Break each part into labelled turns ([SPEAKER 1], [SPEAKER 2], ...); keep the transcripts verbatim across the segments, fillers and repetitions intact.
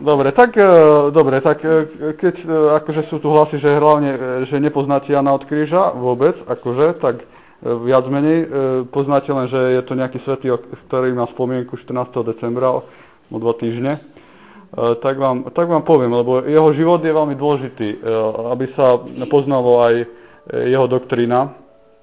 [SPEAKER 1] Dobre, tak, e, dobre, tak e, keď e, akože sú tu hlasy, že hlavne, e, že nepoznáte Jana od Kríža vôbec, akože, tak e, viac menej e, poznáte len, že je to nejaký svätý, o- ktorý má spomienku štrnásteho decembra o, o dva týždne. E, tak, vám, tak vám poviem, lebo jeho život je veľmi dôležitý, e, aby sa poznalo aj e, jeho doktrína.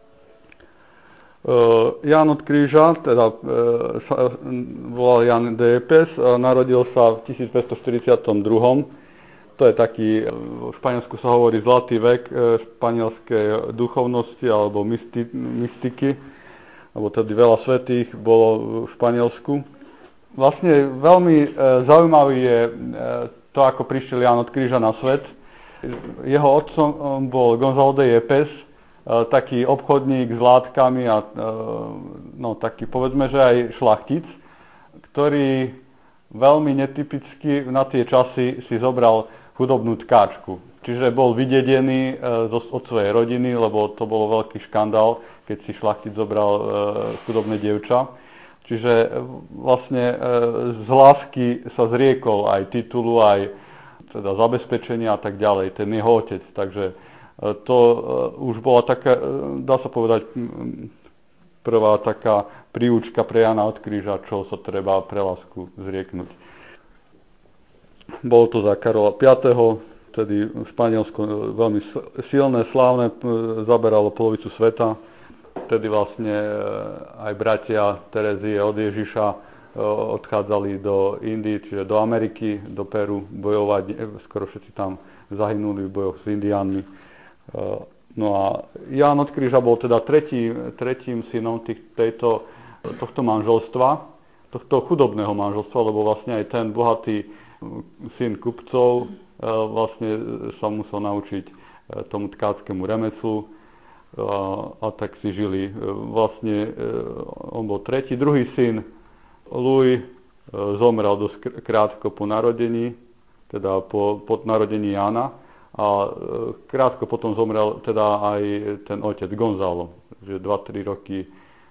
[SPEAKER 1] Uh, Ján od Kríža, teda uh, sa, uh, volal Jan de Yepes, uh, narodil sa v tisícpäťstoštyridsaťdva. To je taký, uh, v Španielsku sa hovorí zlatý vek uh, španielskej duchovnosti alebo mysti, mystiky, alebo tedy veľa svätých bolo v Španielsku. Vlastne veľmi uh, zaujímavý je uh, to, ako prišiel Ján od Kríža na svet. Jeho otcom bol Gonzalo de Yepes, taký obchodník s látkami a no, taký povedzme, že aj šlachtic, ktorý veľmi netypicky na tie časy si zobral chudobnú tkáčku. Čiže bol vydedený od svojej rodiny, lebo to bolo veľký škandál, keď si šlachtic zobral chudobné dievča. Čiže vlastne z lásky sa zriekol aj titulu, aj teda zabezpečenia a tak ďalej, ten jeho otec. Takže to už bola taká, dá sa povedať, prvá taká príučka pre Jana od Kríža, čo sa treba pre lásku zrieknúť. Bolo to za Karola piateho, tedy Španielsko veľmi silné, slávne, zaberalo polovicu sveta. Vtedy vlastne aj bratia Terezie od Ježiša odchádzali do Indii, čiže do Ameriky, do Peru bojovať. Skoro všetci tam zahynuli v bojoch s Indiánmi. No a Ján od Kríža bol teda tretí, tretím synom tých, tejto, tohto manželstva, tohto chudobného manželstva, lebo vlastne aj ten bohatý syn kupcov vlastne sa musel naučiť tomu tkáckému remeslu a, a tak si žili. Vlastne on bol tretí, druhý syn Louis zomrel dosť krátko po narodení, teda po, po narodení Jána. A krátko potom zomrel teda aj ten otec Gonzalo, že dva tri roky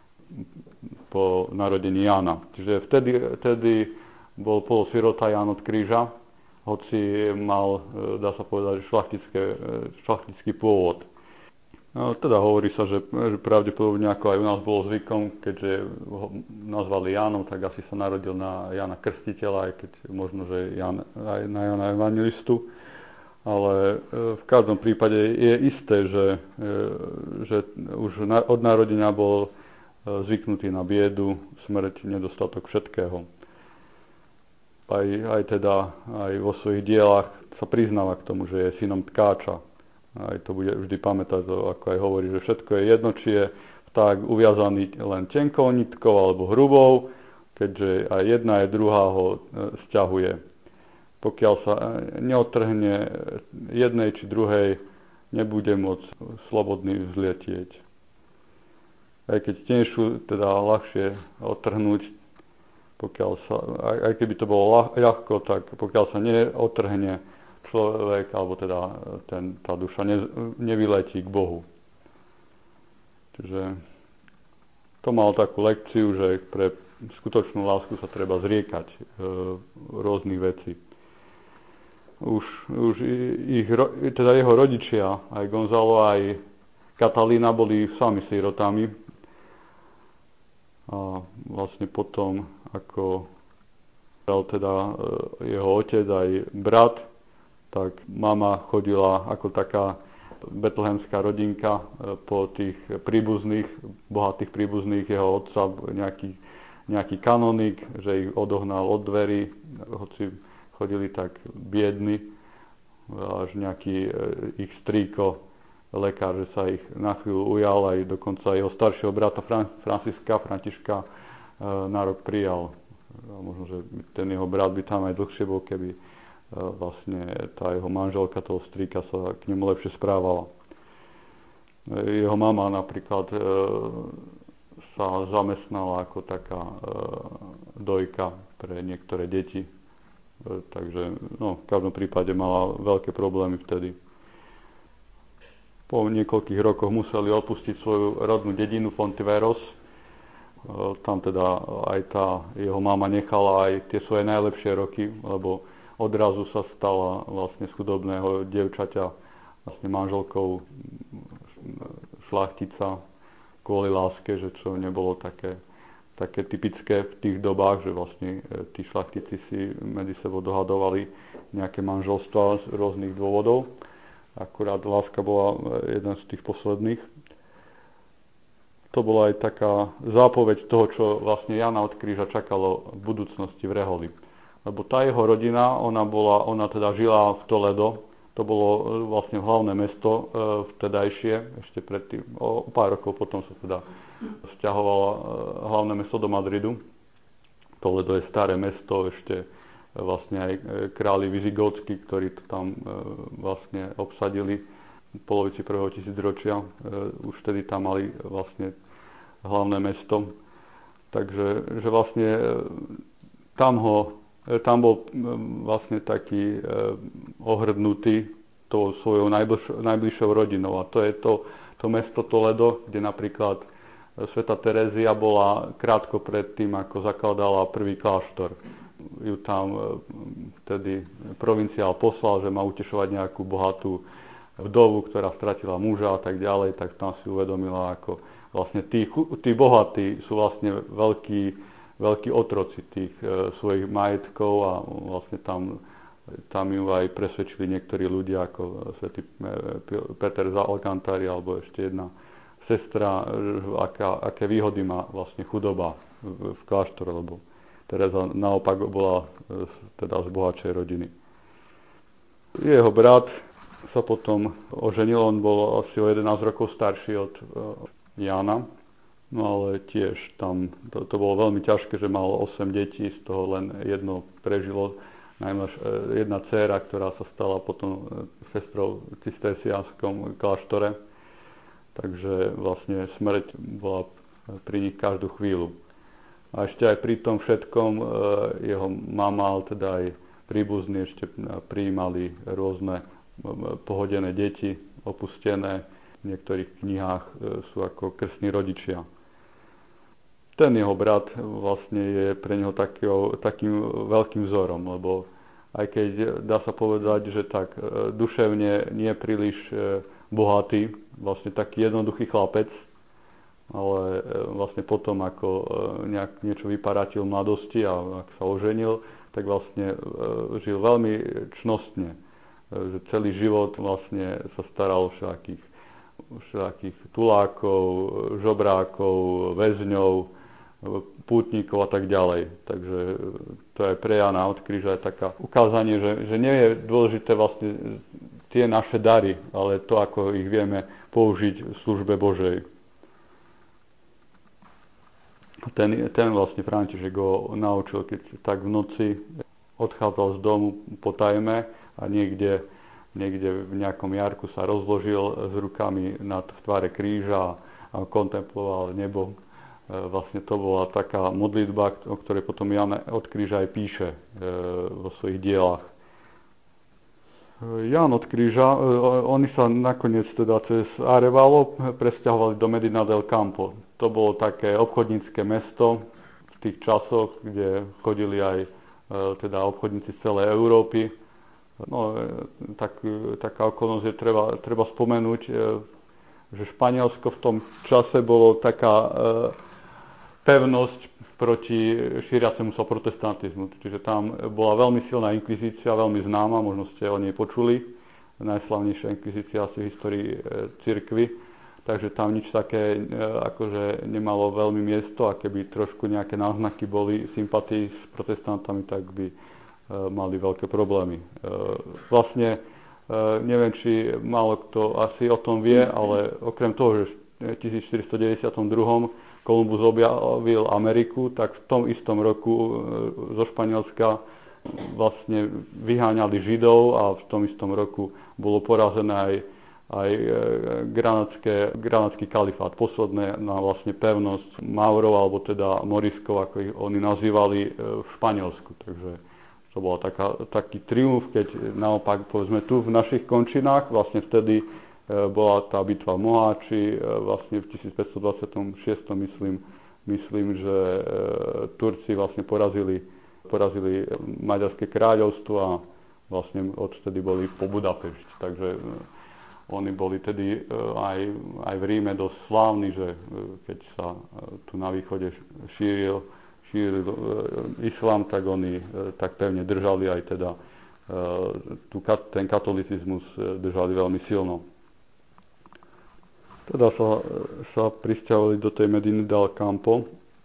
[SPEAKER 1] po narodení Jána. Čiže vtedy, vtedy bol polosirota Ján od Kríža, hoci mal, dá sa povedať, šlachtický pôvod. No, teda hovorí sa, že, že pravdepodobne ako aj u nás bolo zvykom, keďže ho nazvali Jánom, tak asi sa narodil na Jána Krstiteľa, aj keď možno, že Ján, aj na Jána Evangelistu. Ale v každom prípade je isté, že, že už od narodenia bol zvyknutý na biedu, smrť, nedostatok všetkého. Aj, aj teda aj vo svojich dielách sa priznáva k tomu, že je synom tkáča. Aj to bude vždy pamätať, ako aj hovorí, že všetko je jedno, či je vták uviazaný len tenkou nitkou alebo hrubou, keďže aj jedna aj druhá ho sťahuje. Pokiaľ sa neodtrhne jednej či druhej, nebude môcť slobodný vzlietieť. Aj keď tenšiu, teda ľahšie odtrhnúť, pokiaľ sa, aj, aj keby to bolo ľahko, tak pokiaľ sa neodtrhne človek, alebo teda ten, tá duša ne, nevyletí k Bohu. Čiže to mal takú lekciu, že pre skutočnú lásku sa treba zriekať e, rôznych vecí. Už, už ich, teda jeho rodičia, aj Gonzalo, aj Katalína boli sami sirotami. A vlastne potom, ako teda jeho otec aj brat, tak mama chodila ako taká betlehemská rodinka po tých príbuzných, bohatých príbuzných jeho otca, nejaký, nejaký kanonik, že ich odohnal od dverí, hoci chodili tak biedni, až nejaký ich strýko, lekár, že sa ich na chvíľu ujal, aj dokonca jeho staršieho brata Franciska, Františka na rok prijal. Možno, že ten jeho brat by tam aj dlhšie bol, keby vlastne tá jeho manželka, toho strýka, sa k nemu lepšie správala. Jeho mama napríklad sa zamestnala ako taká dojka pre niektoré deti. Takže no, v každom prípade mala veľké problémy vtedy. Po niekoľkých rokoch museli opustiť svoju rodnú dedinu Fontiveros. Tam teda aj tá jeho mama nechala aj tie svoje najlepšie roky, lebo odrazu sa stala vlastne z chudobného dievčaťa vlastne manželkou šlachtica kvôli láske, že čo nebolo také, také typické v tých dobách, že vlastne tí šlachtici si medzi sebou dohadovali nejaké manželstvá z rôznych dôvodov. Akurát láska bola jeden z tých posledných. To bola aj taká zápoveď toho, čo vlastne Jána od Kríža čakalo v budúcnosti v Reholi. Lebo tá jeho rodina, ona, bola, ona teda žila v Toledo, to bolo vlastne hlavné mesto e, vtedajšie, ešte predtým, o pár rokov potom sa teda sťahovalo e, hlavné mesto do Madridu. Toledo je staré mesto, ešte e, vlastne aj králi vizigótsky, ktorí to tam e, vlastne obsadili v polovici prvého tisícročia, e, už vtedy tam mali vlastne hlavné mesto. Takže že vlastne e, tam ho Tam bol vlastne taký e, ohrdnutý tou svojou najbliž, najbližšou rodinou. A to je to, to mesto Toledo, kde napríklad svätá Terézia bola krátko pred tým, ako zakladala prvý kláštor. Ju tam e, tedy provinciál poslal, že má utešovať nejakú bohatú vdovu, ktorá stratila muža a tak ďalej, tak tam si uvedomila, ako vlastne tí, tí bohatí sú vlastne veľkí veľkí otroci tých e, svojich majetkov a vlastne tam, tam ju aj presvedčili niektorí ľudia ako svätý Peter z Alcantary alebo ešte jedna sestra, aká, aké výhody má vlastne chudoba v, v kláštore, lebo Tereza naopak bola e, teda z bohatšej rodiny. Jeho brat sa potom oženil, on bol asi o jedenásť rokov starší od e, Jána. No ale tiež tam, to, to bolo veľmi ťažké, že mal osem detí, z toho len jedno prežilo, najmä jedna dcéra, ktorá sa stala potom sestrou v cisterciánskom kláštore. Takže vlastne smrť bola pri nich každú chvíľu. A ešte aj pri tom všetkom jeho mama, ale teda aj príbuzní ešte prijímali rôzne pohodené deti, opustené. V niektorých knihách sú ako krstní rodičia. Ten jeho brat vlastne je pre neho takého, takým veľkým vzorom, lebo aj keď dá sa povedať, že tak duševne nie príliš bohatý, vlastne taký jednoduchý chlapec, ale vlastne potom, ako nejak niečo vyparatil v mladosti a ak sa oženil, tak vlastne žil veľmi čnostne. Že celý život vlastne sa staral o všakých, všakých tulákov, žobrákov, väzňov, pútnikov a tak ďalej. Takže to je pre Jána od Kríža je taká ukázanie, že, že nie je dôležité vlastne tie naše dary, ale to, ako ich vieme použiť v službe Božej. Ten, ten vlastne František ho naučil, keď tak v noci odchádzal z domu potajme a niekde, niekde v nejakom jarku sa rozložil s rukami nad v tvare kríža a kontemploval nebo. Vlastne to bola taká modlitba, o ktorej potom Ján od Kríža aj píše vo svojich dielách. Ján od Kríža, oni sa nakoniec teda cez Arevalo presťahovali do Medina del Campo. To bolo také obchodnícke mesto v tých časoch, kde chodili aj teda obchodníci z celej Európy. No, tak, taká okolnosť je treba, treba spomenúť, že Španielsko v tom čase bolo taká pevnosť proti šíriacemu sa protestantizmu. Čiže tam bola veľmi silná inkvizícia, veľmi známa, možno ste o nej počuli. Najslavnejšia inkvizícia asi v histórii cirkvi. Takže tam nič také akože nemalo veľmi miesto a keby trošku nejaké náznaky boli sympatii s protestantami, tak by mali veľké problémy. Vlastne neviem, či málo kto asi o tom vie, ale okrem toho, že v tisícštyristodeväťdesiatdva Kolumbus objavil Ameriku, tak v tom istom roku zo Španielska vlastne vyháňali Židov a v tom istom roku bolo porazené aj, aj granátsky kalifát, posledné na vlastne pevnosť Maurov, alebo teda Moriskov, ako ich oni nazývali v Španielsku. Takže to bol taký triumf, keď naopak povedzme tu v našich končinách vlastne vtedy bola tá bitva v Moháči, vlastne v tisícpäťstodvadsaťšesť myslím, myslím, že Turci vlastne porazili porazili Maďarské kráľovstvo a vlastne odtedy boli po Budapešti. Takže oni boli tedy aj, aj v Ríme dosť slávni, že keď sa tu na východe šíril, šíril islám, tak oni tak pevne držali aj teda tu, ten katolicizmus držali veľmi silno. Teda sa, sa prisťahovali do tej Mediny del Campo.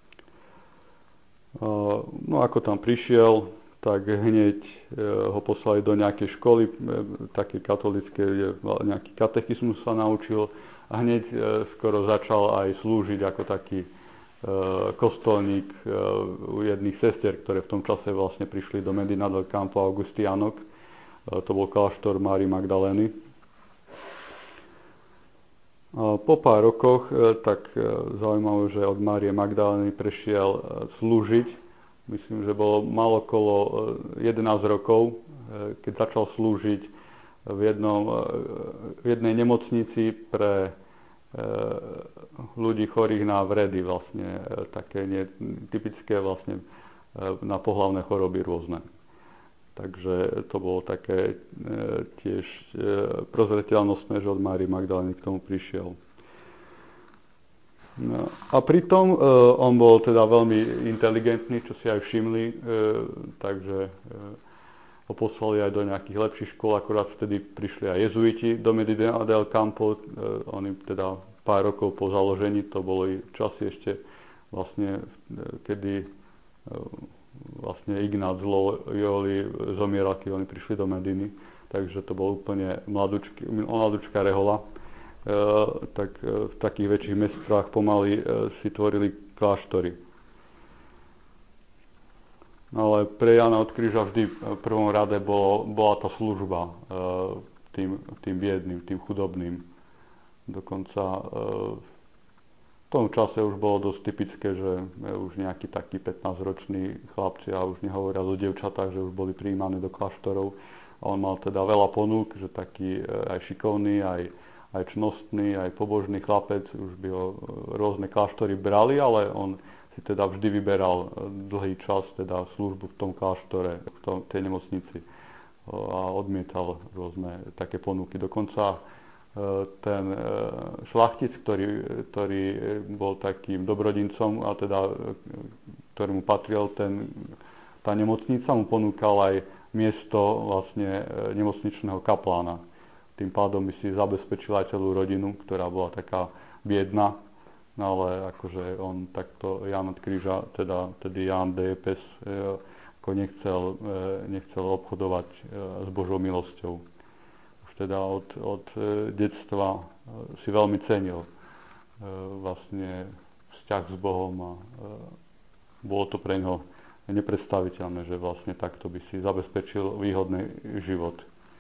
[SPEAKER 1] No ako tam prišiel, tak hneď ho poslali do nejakej školy, také katolícke, kde nejaký katechizmus sa naučil a hneď skoro začal aj slúžiť ako taký kostolník u jedných sestier, ktoré v tom čase vlastne prišli do Medina del Campo Augustianok. To bol kláštor Márie Magdalény. Po pár rokoch, tak zaujímavé, že od Márie Magdalény prešiel slúžiť. Myslím, že bolo malo okolo jedenásť rokov, keď začal slúžiť v, jednom, v jednej nemocnici pre ľudí chorých na vredy, vlastne také typické vlastne na pohlavné choroby rôzne. Takže to bolo také tiež prozreteľnostné, že od Márie Magdalény k tomu prišiel. No, a pritom on bol teda veľmi inteligentný, čo si aj všimli, takže ho poslali aj do nejakých lepších škôl, akorát vtedy prišli aj jezuiti do Medina del Campo, oni teda pár rokov po založení, to boli časy ešte vlastne, kedy vlastne Ignác z Loyoli zomieral, keď oni prišli do Mediny, takže to bol úplne mladúčky, mladúčka rehoľa. E, tak e, v takých väčších mestách pomaly e, si tvorili kláštory. No ale pre Jána od Kríža vždy v prvom rade bolo, bola tá služba e, tým, tým biedným, tým chudobným. Dokonca e, v tom čase už bolo dosť typické, že už nejakí takí pätnásťroční chlapci, a už nehovoria o dievčatách, že už boli prijímané do kláštorov. A on mal teda veľa ponúk, že taký e, aj šikovný, aj aj čnostný, aj pobožný chlapec, už by ho rôzne kláštory brali, ale on si teda vždy vyberal dlhý čas, teda službu v tom kláštore, v tom, tej nemocnici a odmietal rôzne také ponuky. Dokonca ten šlachtic, ktorý, ktorý bol takým dobrodincom a teda ktorému patril ten, tá nemocnica, mu ponúkal aj miesto vlastne nemocničného kaplána. Tým pádom by si zabezpečil aj celú rodinu, ktorá bola taká biedna, no ale akože on takto, Ján od Kríža, teda tedy Ján de Jepes, ako nechcel, nechcel obchodovať s Božou milosťou. Už teda od, od detstva si veľmi cenil vlastne vzťah s Bohom a bolo to pre ňoho nepredstaviteľné, že vlastne takto by si zabezpečil výhodný život.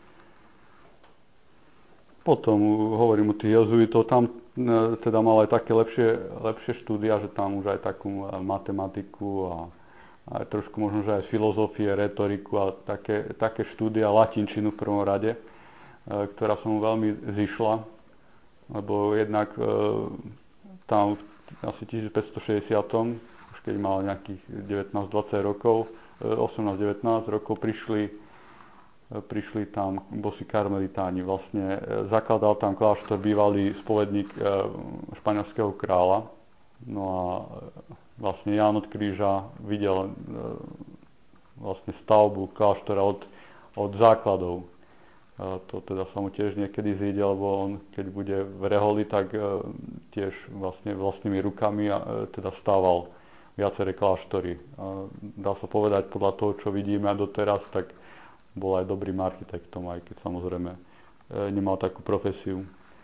[SPEAKER 1] Potom hovorím o tých jezuitov, tam teda mal aj také lepšie, lepšie štúdia, že tam už aj takú matematiku a aj trošku možno, že aj filozofie, retoriku a také, také štúdia, latinčinu v prvom rade, ktorá som mu veľmi zišla, lebo jednak tam asi tisícpäťstošesťdesiat, už keď mal nejakých devätnásť dvadsať rokov, osemnásť devätnásť rokov, prišli prišli tam bosi karmelitáni. Vlastne zakladal tam kláštor bývalý spovedník španielského kráľa. No a vlastne Ján od Kríža videl vlastne stavbu kláštora od, od základov. A to teda sa mu tiež niekedy zíde, lebo on keď bude v reholi, tak tiež vlastne vlastnými rukami teda stával viaceré kláštory. A dá sa povedať podľa toho, čo vidíme doteraz, tak bol aj dobrým architektom, aj keď samozrejme nemal takú profesiu.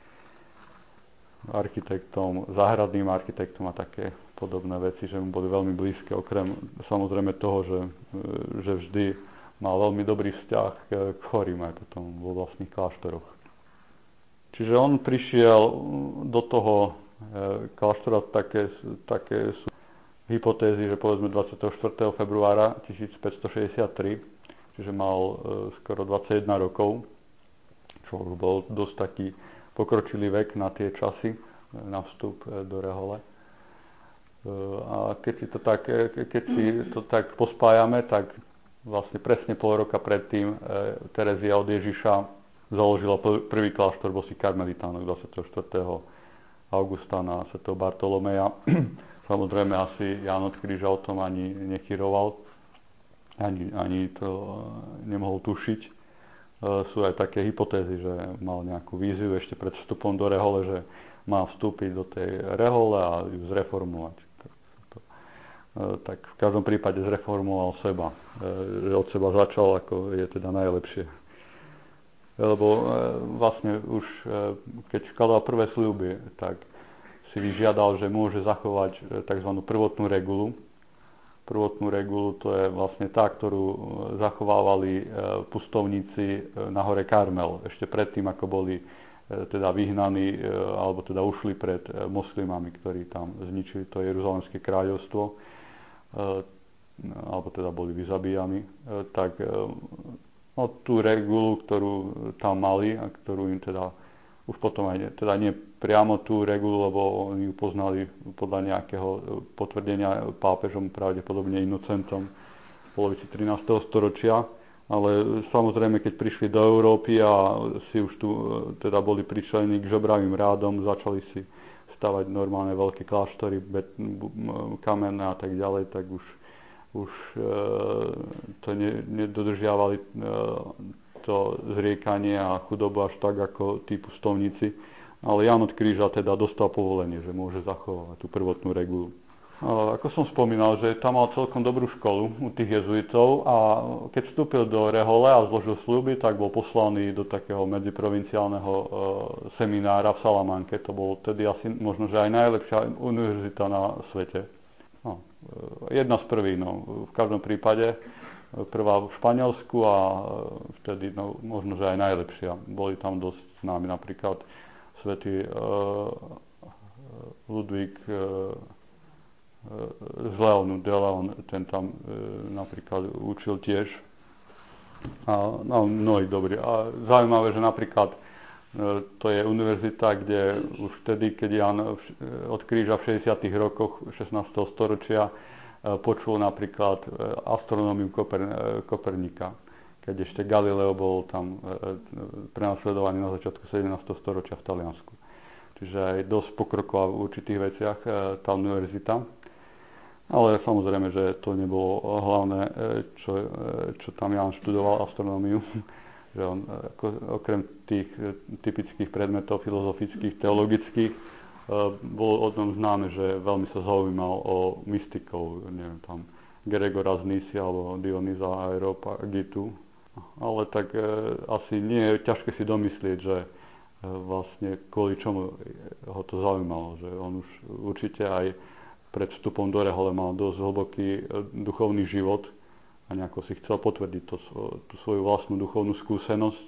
[SPEAKER 1] Architektom, záhradným architektom a také podobné veci, že mu boli veľmi blízke, okrem samozrejme toho, že, že vždy mal veľmi dobrý vzťah k chorým aj potom vo vlastných kláštoroch. Čiže on prišiel do toho kláštora, také, také sú hypotézy, že povedzme dvadsiateho štvrtého februára tisícpäťstošesťdesiattri, čiže mal e, skoro dvadsaťjeden rokov, čo už bol dosť taký pokročilý vek na tie časy, e, na vstup e, do rehole. A keď si to tak, keď si to tak pospájame, tak vlastne presne pol roka predtým Terezia od Ježiša založila prvý kláštor bosých karmelitánov dvadsiateho štvrtého augusta na svätého Bartolomeja. Samozrejme asi Ján od Kríža o tom ani nechyroval, ani, ani to nemohol tušiť. Sú aj také hypotézy, že mal nejakú víziu ešte pred vstupom do rehole, že má vstúpiť do tej rehole a ju zreformovať. Tak v každom prípade zreformoval seba. Že od seba začal, ako je teda najlepšie. Lebo vlastne už keď skladal prvé sľuby, tak si vyžiadal, že môže zachovať tzv. Prvotnú regulu. Prvotnú regulu to je vlastne tá, ktorú zachovávali pustovníci na hore Karmel. Ešte predtým, ako boli teda vyhnaní, alebo teda ušli pred moslimami, ktorí tam zničili to Jeruzalemské kráľovstvo, alebo teda boli vyzabíjani, tak no, tú regulu, ktorú tam mali a ktorú im teda už potom aj, teda nie priamo tú regulu, lebo oni ju poznali podľa nejakého potvrdenia pápežom, pravdepodobne Inocentom v polovici trinásteho storočia. Ale samozrejme, keď prišli do Európy a si už tu teda boli pričlení k žobravým rádom, začali si stavať normálne veľké kláštory, kamenné a tak ďalej, tak už, už e, to ne, nedodržiavali e, to zriekanie a chudobu až tak ako tí pustovníci. Ale Ján od Kríža teda dostal povolenie, že môže zachovať tú prvotnú regulu. Ako som spomínal, že tam mal celkom dobrú školu u tých jezuitov a keď vstúpil do rehole a zložil sľuby, tak bol poslaný do takého medziprovinciálneho e, seminára v Salamanke. To bolo tedy asi možno, že aj najlepšia univerzita na svete. No, e, jedna z prvých, no, v každom prípade. Prvá v Španielsku a vtedy no, možno, že aj najlepšia. Boli tam dosť známi napríklad svätý e, Ludvík e, z Leonu, de Leon, ten tam e, napríklad učil tiež. A no, mnohí dobrí. A zaujímavé, že napríklad e, to je univerzita, kde už vtedy, keď Ján od Kríža v šesťdesiatych rokoch šestnásteho storočia e, počul napríklad e, astronómiu Koper, e, Kopernika, keď ešte Galileo bol tam e, prenasledovaný na začiatku sedemnásteho storočia v Taliansku. Čiže aj dosť pokroková v určitých veciach e, tá univerzita. Ale samozrejme, že to nebolo hlavné, čo, čo tam Ján študoval, astronómiu. Že on ako, okrem tých typických predmetov filozofických, teologických, bolo o tom známe, že veľmi sa zaujímal o mystikov, neviem, tam Gregora z Nysy alebo Dionyza Areopagitu. Ale tak e, asi nie je ťažké si domyslieť, že e, vlastne kvôli čomu ho to zaujímalo, že on už určite aj pred vstupom do rehole mal dosť hlboký duchovný život a nejako si chcel potvrdiť to, tú svoju vlastnú duchovnú skúsenosť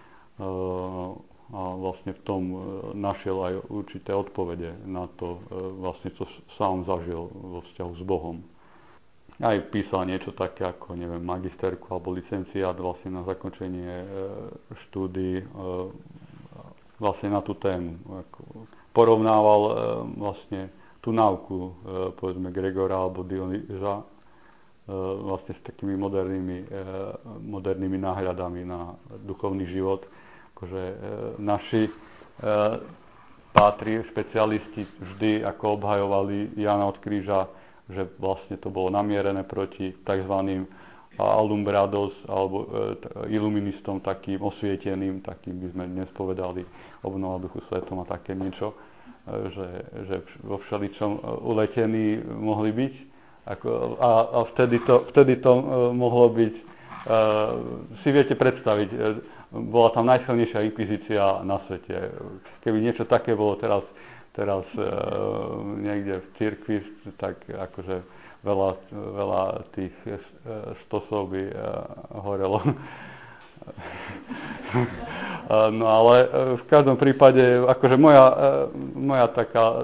[SPEAKER 1] a vlastne v tom našiel aj určité odpovede na to, vlastne, čo sám zažil vo vzťahu s Bohom. Aj písal niečo také ako, neviem, magisterku alebo licenciát vlastne na zakončenie štúdií vlastne na tú tému. Porovnával vlastne tú náuku, povedzme, Gregora alebo Dionyza vlastne s takými modernými, modernými náhľadami na duchovný život. Akože naši pátri, špecialisti vždy ako obhajovali Jána od Kríža, že vlastne to bolo namierené proti tzv. Alumbrados alebo iluministom, takým osvieteným, takým by sme dnes povedali obnova duchu svetom a také niečo. Že, že vo všeličom uletení mohli byť. Ako, a a vtedy, to, vtedy to mohlo byť, uh, si viete predstaviť, uh, bola tam najsilnejšia inkvizícia na svete. Keby niečo také bolo teraz, teraz uh, niekde v cirkvi, tak akože veľa, veľa tých stosov by uh, horelo. No ale v každom prípade, akože moja, moja taká e, e,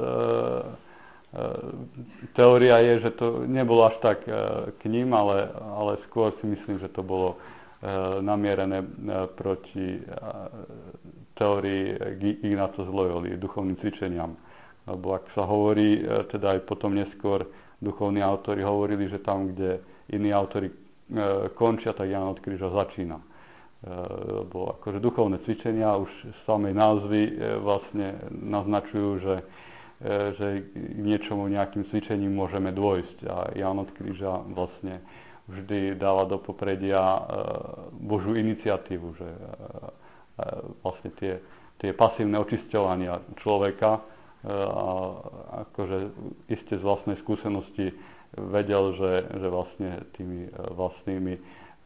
[SPEAKER 1] teória je, že to nebolo až tak e, k ním, ale, ale skôr si myslím, že to bolo e, namierené e, proti e, teórii Ignáca z Loyoli, duchovným cvičeniam, Lebo ak sa hovorí, teda aj potom neskôr duchovní autori hovorili, že tam, kde iní autori končia, tak Ján od Kríža začína. Lebo akože duchovné cvičenia už z samej názvy vlastne naznačujú, že, že k niečomu, nejakým cvičením môžeme dôjsť. A Ján od Kríža vlastne vždy dáva do popredia Božiu iniciatívu, že vlastne tie, tie pasívne očisťovania človeka, a akože iste z vlastnej skúsenosti vedel, že, že vlastne tými vlastnými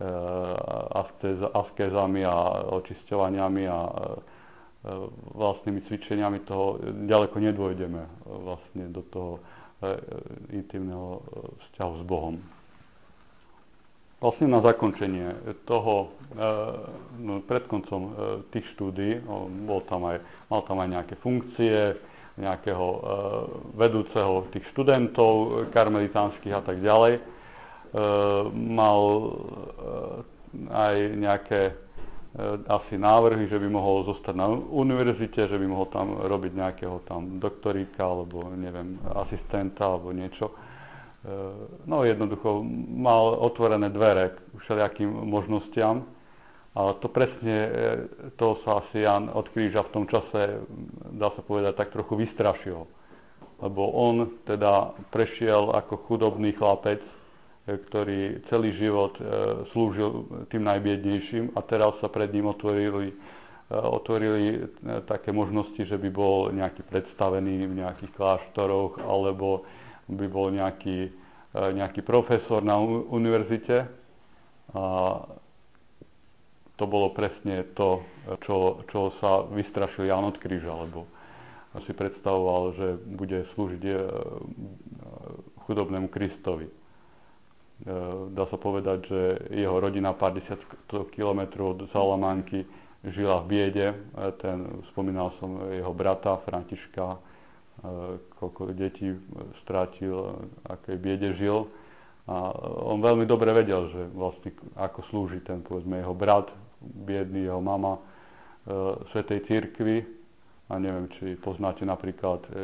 [SPEAKER 1] askézami a očisťovaniami a vlastnými cvičeniami toho ďaleko nedôjdeme vlastne do toho intimného vzťahu s Bohom. Vlastne na zakončenie toho, no, pred koncom tých štúdií, bol tam aj, mal tam aj nejaké funkcie, nejakého vedúceho tých študentov karmelitánskych a tak ďalej. Mal aj nejaké asi návrhy, že by mohol zostať na univerzite, že by mohol tam robiť nejakého tam doktoríka alebo neviem, asistenta alebo niečo. No jednoducho mal otvorené dvere k všelijakým možnostiam. A to presne, toho sa asi Ján od Kríža v tom čase, dá sa povedať, tak trochu vystrašil. Lebo on teda prešiel ako chudobný chlapec, ktorý celý život slúžil tým najbiednejším a teraz sa pred ním otvorili, otvorili také možnosti, že by bol nejaký predstavený v nejakých kláštoroch alebo by bol nejaký, nejaký profesor na univerzite. A to bolo presne to, čo, čo sa vystrašil Ján od Kríža, lebo si predstavoval, že bude slúžiť chudobnému Kristovi. Dá sa povedať, že jeho rodina pár desiat kilometrov od Salamanky žila v biede. Ten, spomínal som jeho brata Františka, koľko detí strátil, akej biede žil. A on veľmi dobre vedel, že vlastne ako slúži ten, povedzme, jeho brat, biedný, jeho mama, e, Svätej cirkvi. A neviem, či poznáte napríklad e,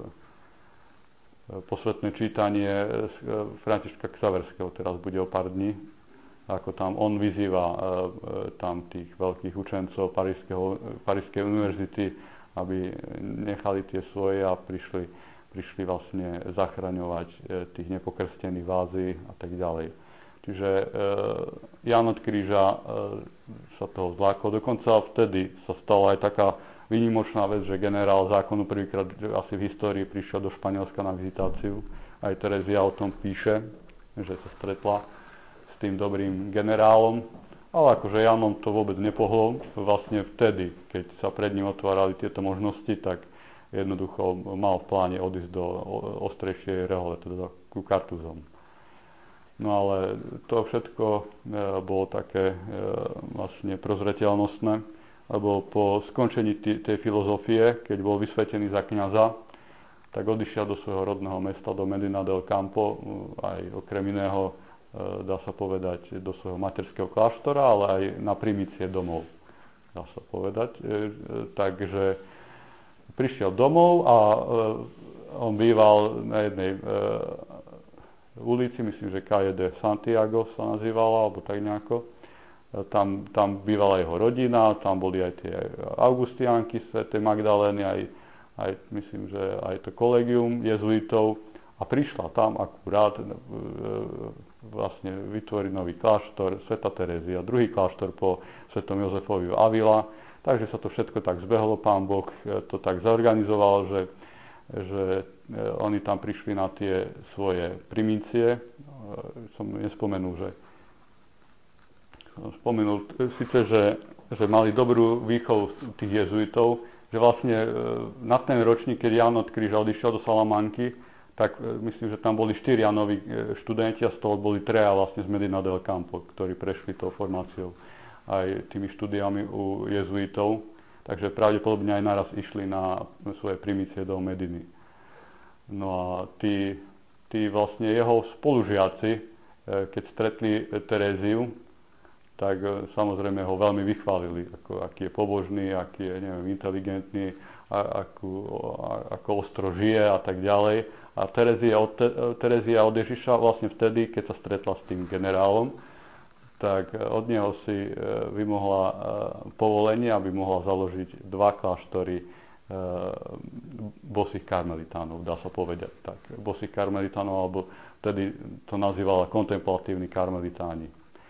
[SPEAKER 1] posvetné čítanie Františka Xaverského, teraz bude o pár dní, ako tam on vyzýva e, tam tých veľkých učencov Parískej univerzity, aby nechali tie svoje a prišli, prišli vlastne zachraňovať e, tých nepokrstených vázy a tak ďalej. Čiže e, Ján od Kríža e, sa toho zlákol. Dokonca vtedy sa stala aj taká výnimočná vec, že generál zákonu prvýkrát asi v histórii prišiel do Španielska na vizitáciu. Aj Terezia o tom píše, že sa stretla s tým dobrým generálom. Ale akože Jánom to vôbec nepohlo. Vlastne vtedy, keď sa pred ním otvárali tieto možnosti, tak jednoducho mal v pláne odísť do ostrejšej rehole, teda ku Kartúzom. No ale to všetko e, bolo také e, vlastne prozreteľnostné, lebo po skončení t- tej filozofie, keď bol vysvetený za kňaza, tak odišiel do svojho rodného mesta, do Medina del Campo, aj okrem iného, e, dá sa povedať, do svojho materského kláštora, ale aj na primície domov, dá sa povedať. E, e, takže prišiel domov a e, on býval na jednej e, ulici, myslím, že Calle de Santiago sa nazývala, alebo tak nejako. Tam, tam bývala jeho rodina, tam boli aj tie augustiánky svätej Magdalény, aj, aj myslím, že aj to kolegium jezuitov. A prišla tam akurát e, vlastne vytvoriť nový kláštor Svätá Terézia, druhý kláštor po Svätom Jozefovi Avila. Takže sa to všetko tak zbehlo, Pán Boh to tak zorganizoval, že, že oni tam prišli na tie svoje primície. Som nespomenul, že spomenul síce, že, že mali dobrú výchovu tých jezuitov, že vlastne na ten ročník, keď Ján od Kríža odišiel do Salamanky, tak myslím, že tam boli štyria noví študenti a z toho boli treja vlastne z Medina del Campo, ktorí prešli tou formáciou aj tými štúdiami u jezuitov. Takže pravdepodobne aj naraz išli na svoje primície do Mediny. No a tí, tí vlastne jeho spolužiaci, keď stretli Teréziu, tak samozrejme ho veľmi vychválili, ako, aký je pobožný, aký je, neviem, inteligentný, akú, ako ostro žije a tak ďalej. A Terezia od, Terezia od Ježiša vlastne vtedy, keď sa stretla s tým generálom, tak od neho si vymohla povolenie, aby mohla založiť dva kláštory bosých karmelitánov, dá sa povedať tak. Bosých karmelitánov, alebo vtedy to nazývala kontemplatívni karmelitáni.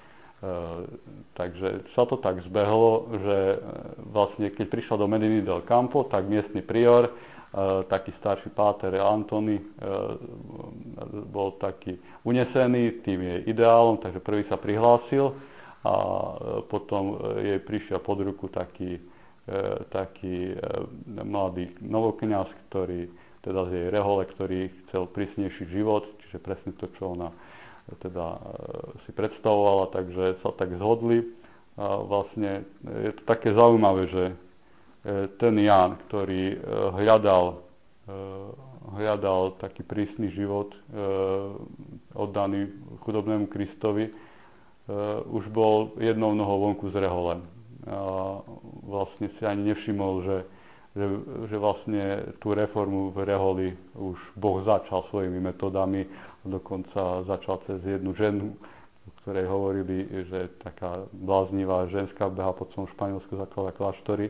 [SPEAKER 1] Takže sa to tak zbehlo, že vlastne keď prišla do Mediny del Campo, tak miestny prior, taký starší páter Antony, bol taký unesený tým jej ideálom, takže prvý sa prihlásil a potom jej prišiel pod ruku taký, taký mladý novokňaz, ktorý teda z jej rehole, ktorý chcel prísnejší život, čiže presne to, čo ona teda si predstavovala, takže sa tak zhodli. A vlastne je to také zaujímavé, že ten Ján, ktorý hľadal, hľadal taký prísny život, oddaný chudobnému Kristovi, už bol jednou nohou vonku z rehole. A vlastne si ani nevšimol, že, že, že vlastne tú reformu v reholi už Boh začal svojimi metodami, dokonca začal cez jednu ženu, o ktorej hovorili, že taká bláznivá ženská beha po celom Španielsku, zakladá kláštory.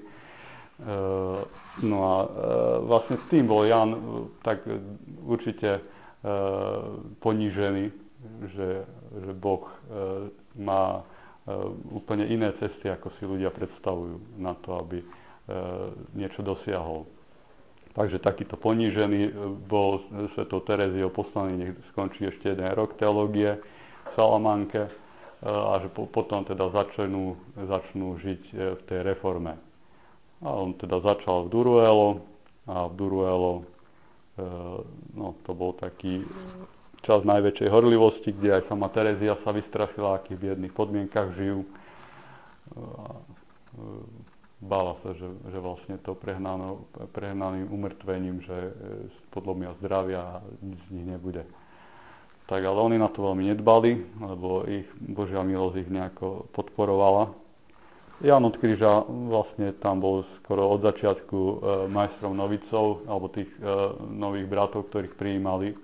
[SPEAKER 1] No a vlastne s tým bol Ján tak určite ponížený, že, že Boh má úplne iné cesty, ako si ľudia predstavujú na to, aby niečo dosiahol. Takže takýto ponížený bol svetou Tereziou poslaný, nech skončí ešte jeden rok teológie v Salamanke a že potom teda začnú, začnú žiť v tej reforme. A on teda začal v Duruelo a v Duruelo, no to bol taký čas najväčšej horlivosti, kde aj sama Terezia sa vystrašila, akých biedných podmienkach žijú. A bála sa, že, že vlastne to prehnano, prehnaným umrtvením, že podlomia zdravia a nic z nich nebude. Tak ale oni na to veľmi nedbali, lebo ich Božia milosť ich nejako podporovala. Ján od Kríža vlastne tam bol skoro od začiatku e, majstrom novicov, alebo tých e, nových bratov, ktorých prijímali.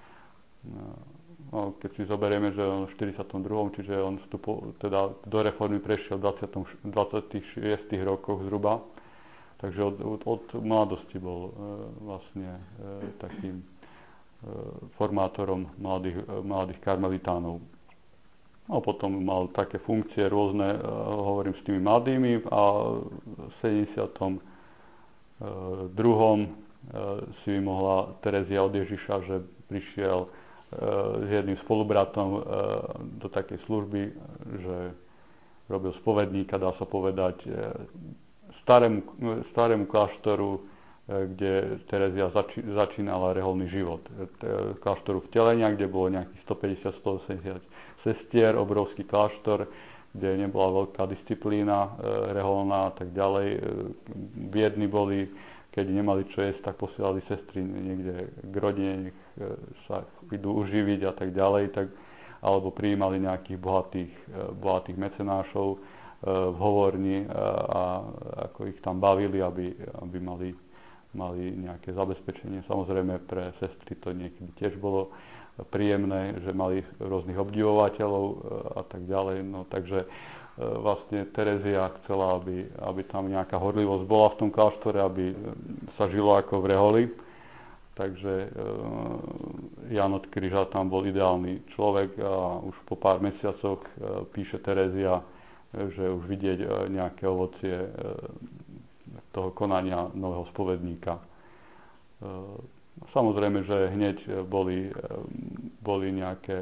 [SPEAKER 1] No, keď si zoberieme, že on v štyridsiatom druhom čiže on vstupol, teda do reformy prešiel v dvadsiatich šiestich rokoch zhruba. Takže od, od, od mladosti bol e, vlastne e, takým e, formátorom mladých, e, mladých karmelitánov. A potom mal také funkcie rôzne, uh, hovorím s tými mladými, a v sedemdesiatom druhom Uh, si vymohla Terezia od Ježiša, že prišiel uh, s jedným spolubratom uh, do takej služby, že robil spovedníka, dá sa povedať, uh, starému, starému kláštoru, uh, kde Terezia zači, začínala reholný život. Uh, kláštoru Vtelenia, kde bolo nejakých stopäťdesiat až stoosemdesiat sestier, obrovský kláštor, kde nebola veľká disciplína e, reholná a tak ďalej. E, biední boli, keď nemali čo jesť, tak posielali sestry niekde k rodine, nech e, sa idú uživiť a tak ďalej, tak, alebo prijímali nejakých bohatých, e, bohatých mecenášov e, v hovorni e, a ako ich tam bavili, aby, aby mali, mali nejaké zabezpečenie. Samozrejme pre sestry to niekedy tiež bolo príjemné, že mali rôznych obdivovateľov a tak ďalej. No, takže vlastne Terezia chcela, aby, aby tam nejaká horlivosť bola v tom kláštore, aby sa žilo ako v reholi. Takže Ján od Kríža tam bol ideálny človek a už po pár mesiacoch píše Terezia, že už vidieť nejaké ovocie toho konania nového spovedníka. Samozrejme, že hneď boli, boli nejaké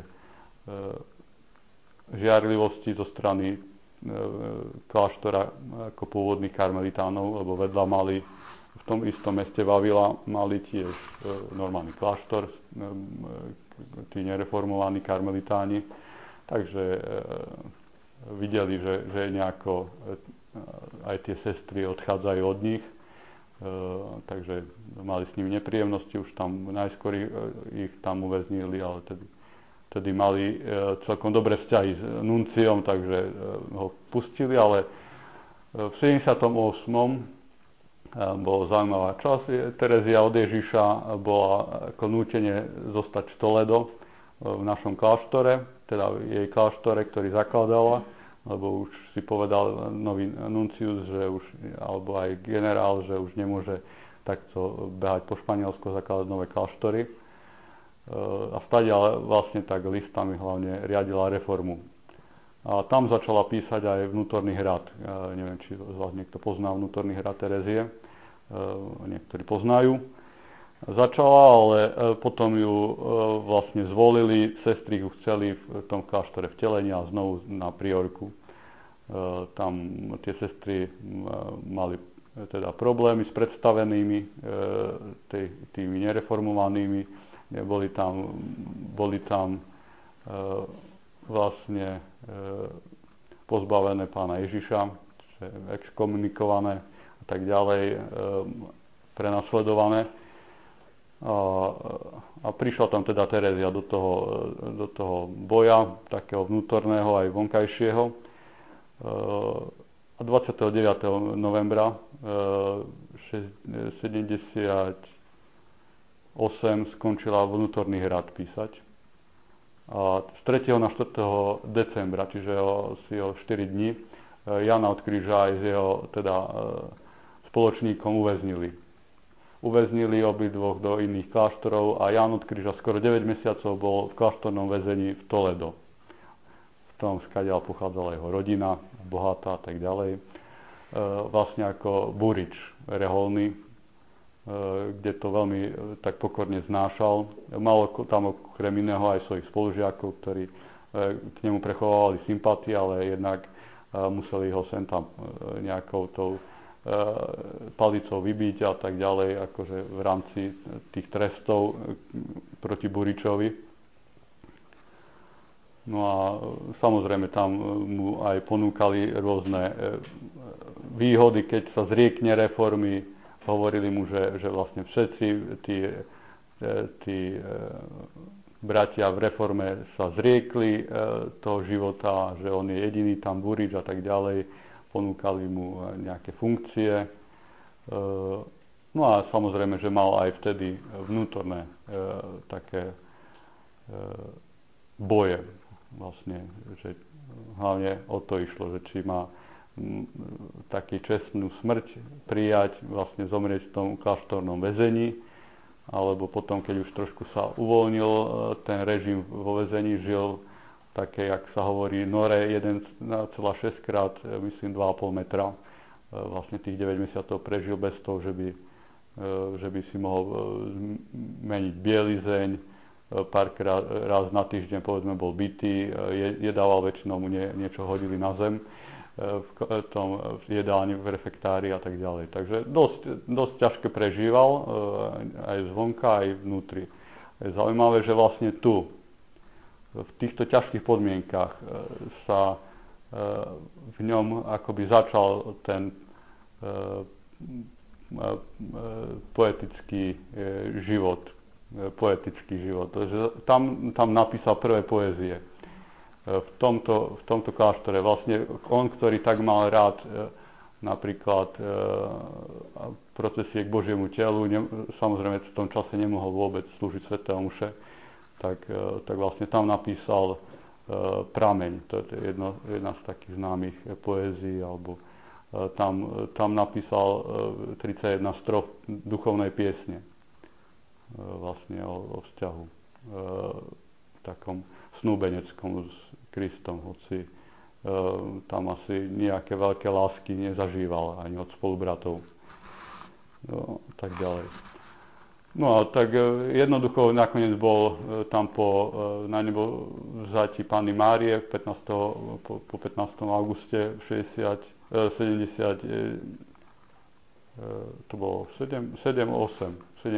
[SPEAKER 1] žiarlivosti zo strany kláštora ako pôvodných karmelitánov, lebo vedľa mali v tom istom meste Vavila mali tiež normálny kláštor, tí nereformovaní karmelitáni, takže videli, že, že nejako aj tie sestry odchádzajú od nich. Uh, takže mali s nimi nepríjemnosti, už tam najskôr ich, ich tam uväznili, ale tedy, tedy mali uh, celkom dobré vzťahy s nunciom, takže uh, ho pustili, ale uh, v sedemdesiatom ôsmom bol zaujímavá časť. Terezia od Ježiša bola ako nútenie zostať v Toledo, v našom kláštore, teda jej kláštore, ktorý zakladala, lebo už si povedal nový nuncius, že už, alebo aj generál, že už nemôže takto behať po Španielsku, zakladať nové kláštory. A stadiaľ vlastne tak listami hlavne riadila reformu. A tam začala písať aj Vnútorný hrad. Ja neviem, či z vás niekto pozná Vnútorný hrad Terezie. Niektorí poznajú. Začala, ale potom ju vlastne zvolili, sestry ju chceli v tom kláštore vtelenia a znovu na priorku. Tam tie sestry mali teda problémy s predstavenými, tými nereformovanými. Boli tam, boli tam vlastne pozbavené pána Ježiša, exkomunikované a tak ďalej, prenasledované. A, a prišla tam teda Terezia do toho, do toho boja, takého vnútorného aj vonkajšieho. A dvadsiateho deviateho novembra sedemdesiatosem skončila Vnútorný hrad písať. A z tretieho na štvrtého decembra, čiže o, si o štyri dni, Jana od Kríža aj s jeho teda, spoločníkom uväznili. Uväznili obidvoch do iných kláštorov a Ján od Kríža skoro deväť mesiacov bol v kláštornom väzení v Toledo. V tom skadiaľ pochádzala jeho rodina, bohatá a tak ďalej. E, vlastne ako burič reholný, e, kde to veľmi e, tak pokorne znášal. Mal tam okrem iného aj svojich spolužiakov, ktorí e, k nemu prechovávali sympatie, ale jednak e, museli ho sem tam e, nejakou tou palicou vybiť a tak ďalej, akože v rámci tých trestov proti Buričovi. No a samozrejme tam mu aj ponúkali rôzne výhody, keď sa zriekne reformy. Hovorili mu, že, že vlastne všetci tí, tí bratia v reforme sa zriekli toho života, že on je jediný tam Burič a tak ďalej. Ponúkali mu nejaké funkcie. No a samozrejme, že mal aj vtedy vnútorné také boje. Vlastne, že hlavne o to išlo, že či má taký čestnú smrť prijať, vlastne zomrieť v tom kláštornom väzení, alebo potom, keď už trošku sa uvoľnil ten režim vo väzení, žil také, jak sa hovorí, nore jeden celá šesť krát, myslím, dva a pol metra. Vlastne tých deväť mesiacov prežil bez toho, že by, že by si mohol meniť bielizeň. Párkrát raz na týždeň, povedzme, bol bitý, jedával, väčšinou mu nie, niečo hodili na zem v tom v jedálni, v refektári a tak ďalej. Takže dosť, dosť ťažko prežíval, aj zvonka, aj vnútri. Je zaujímavé, že vlastne tu, v týchto ťažkých podmienkach sa v ňom akoby začal ten poetický život. Poetický život. Tam, tam napísal prvé poézie. V tomto, v tomto kláštore. Vlastne on, ktorý tak mal rád napríklad procesie k Božiemu telu, ne, samozrejme v tom čase nemohol vôbec slúžiť sväté omše, Tak, tak vlastne tam napísal uh, Prameň, to je jedno, jedna z takých známych poézií, alebo uh, tam, tam napísal uh, tridsaťjeden strof duchovnej piesne, uh, vlastne o, o vzťahu uh, takom snúbeneckom s Kristom, hoci uh, tam asi nejaké veľké lásky nezažíval ani od spolubratov, no, tak ďalej. No a tak jednoducho nakoniec bol tam po na nebo vzatí Panny Márie pätnásteho po, po pätnásteho auguste šesťdesiat, sedemdesiat, to bolo sedem osem,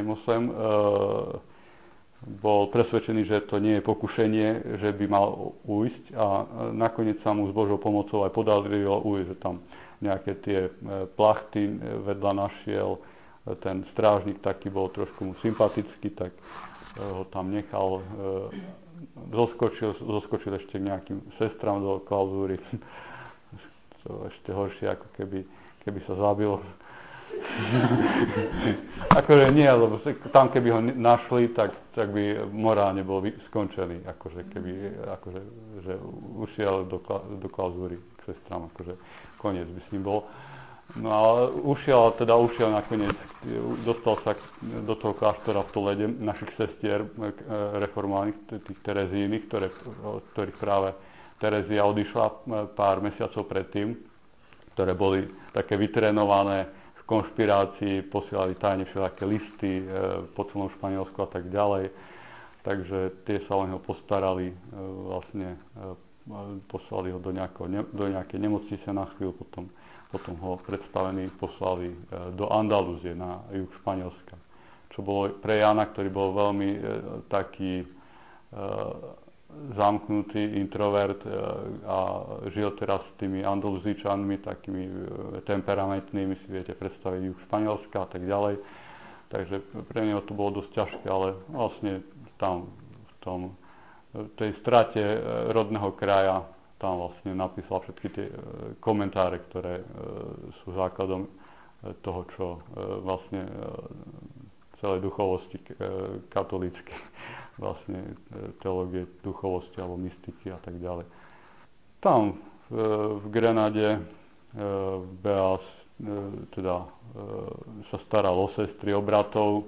[SPEAKER 1] bol presvedčený, že to nie je pokušenie, že by mal ujsť a nakoniec sa mu s Božou pomocou aj podarilo ujsť, že tam nejaké tie plachty vedľa našiel. Ten strážnik taký bol trošku mu sympatický, tak ho tam nechal, zoskočil, zoskočil ešte k nejakým sestram do klauzúry, to ešte horšie, ako keby, keby sa zabil. Akože nie, lebo tam keby ho našli, tak, tak by morálne bol skončený, akože keby, akože, že ušiel do, do klauzúry k sestram, akože koniec by s ním bol. No a ušiel, teda ušiel nakoniec, dostal sa do toho kláštora v Tolede našich sestier reformovaných, tých Terezínych, ktoré, ktorých práve Terezia odišla pár mesiacov predtým, ktoré boli také vytrenované v konšpirácii, posielali tajne všelijaké listy po celom Španielsku a tak ďalej. Takže tie sa o neho postarali, vlastne poslali ho do, nejakého, do nejakej nemocnice na chvíľu, potom Potom ho predstavení poslali do Andalúzie, na juh Španielska. Čo bolo pre Jana, ktorý bol veľmi e, taký e, zamknutý introvert e, a žil teraz s tými Andalúzičanmi, takými e, temperamentnými, si viete predstaviť juh Španielska a tak ďalej. Takže pre neho to bolo dosť ťažké, ale vlastne tam v tom, tej strate rodného kraja tam vlastne napísal všetky tie komentáre, ktoré sú základom toho, čo vlastne celej duchovosti katolíckej, vlastne teológie duchovosti alebo mystiky a tak ďalej. Tam v Grenade Beas teda sa staral o sestry, o bratov,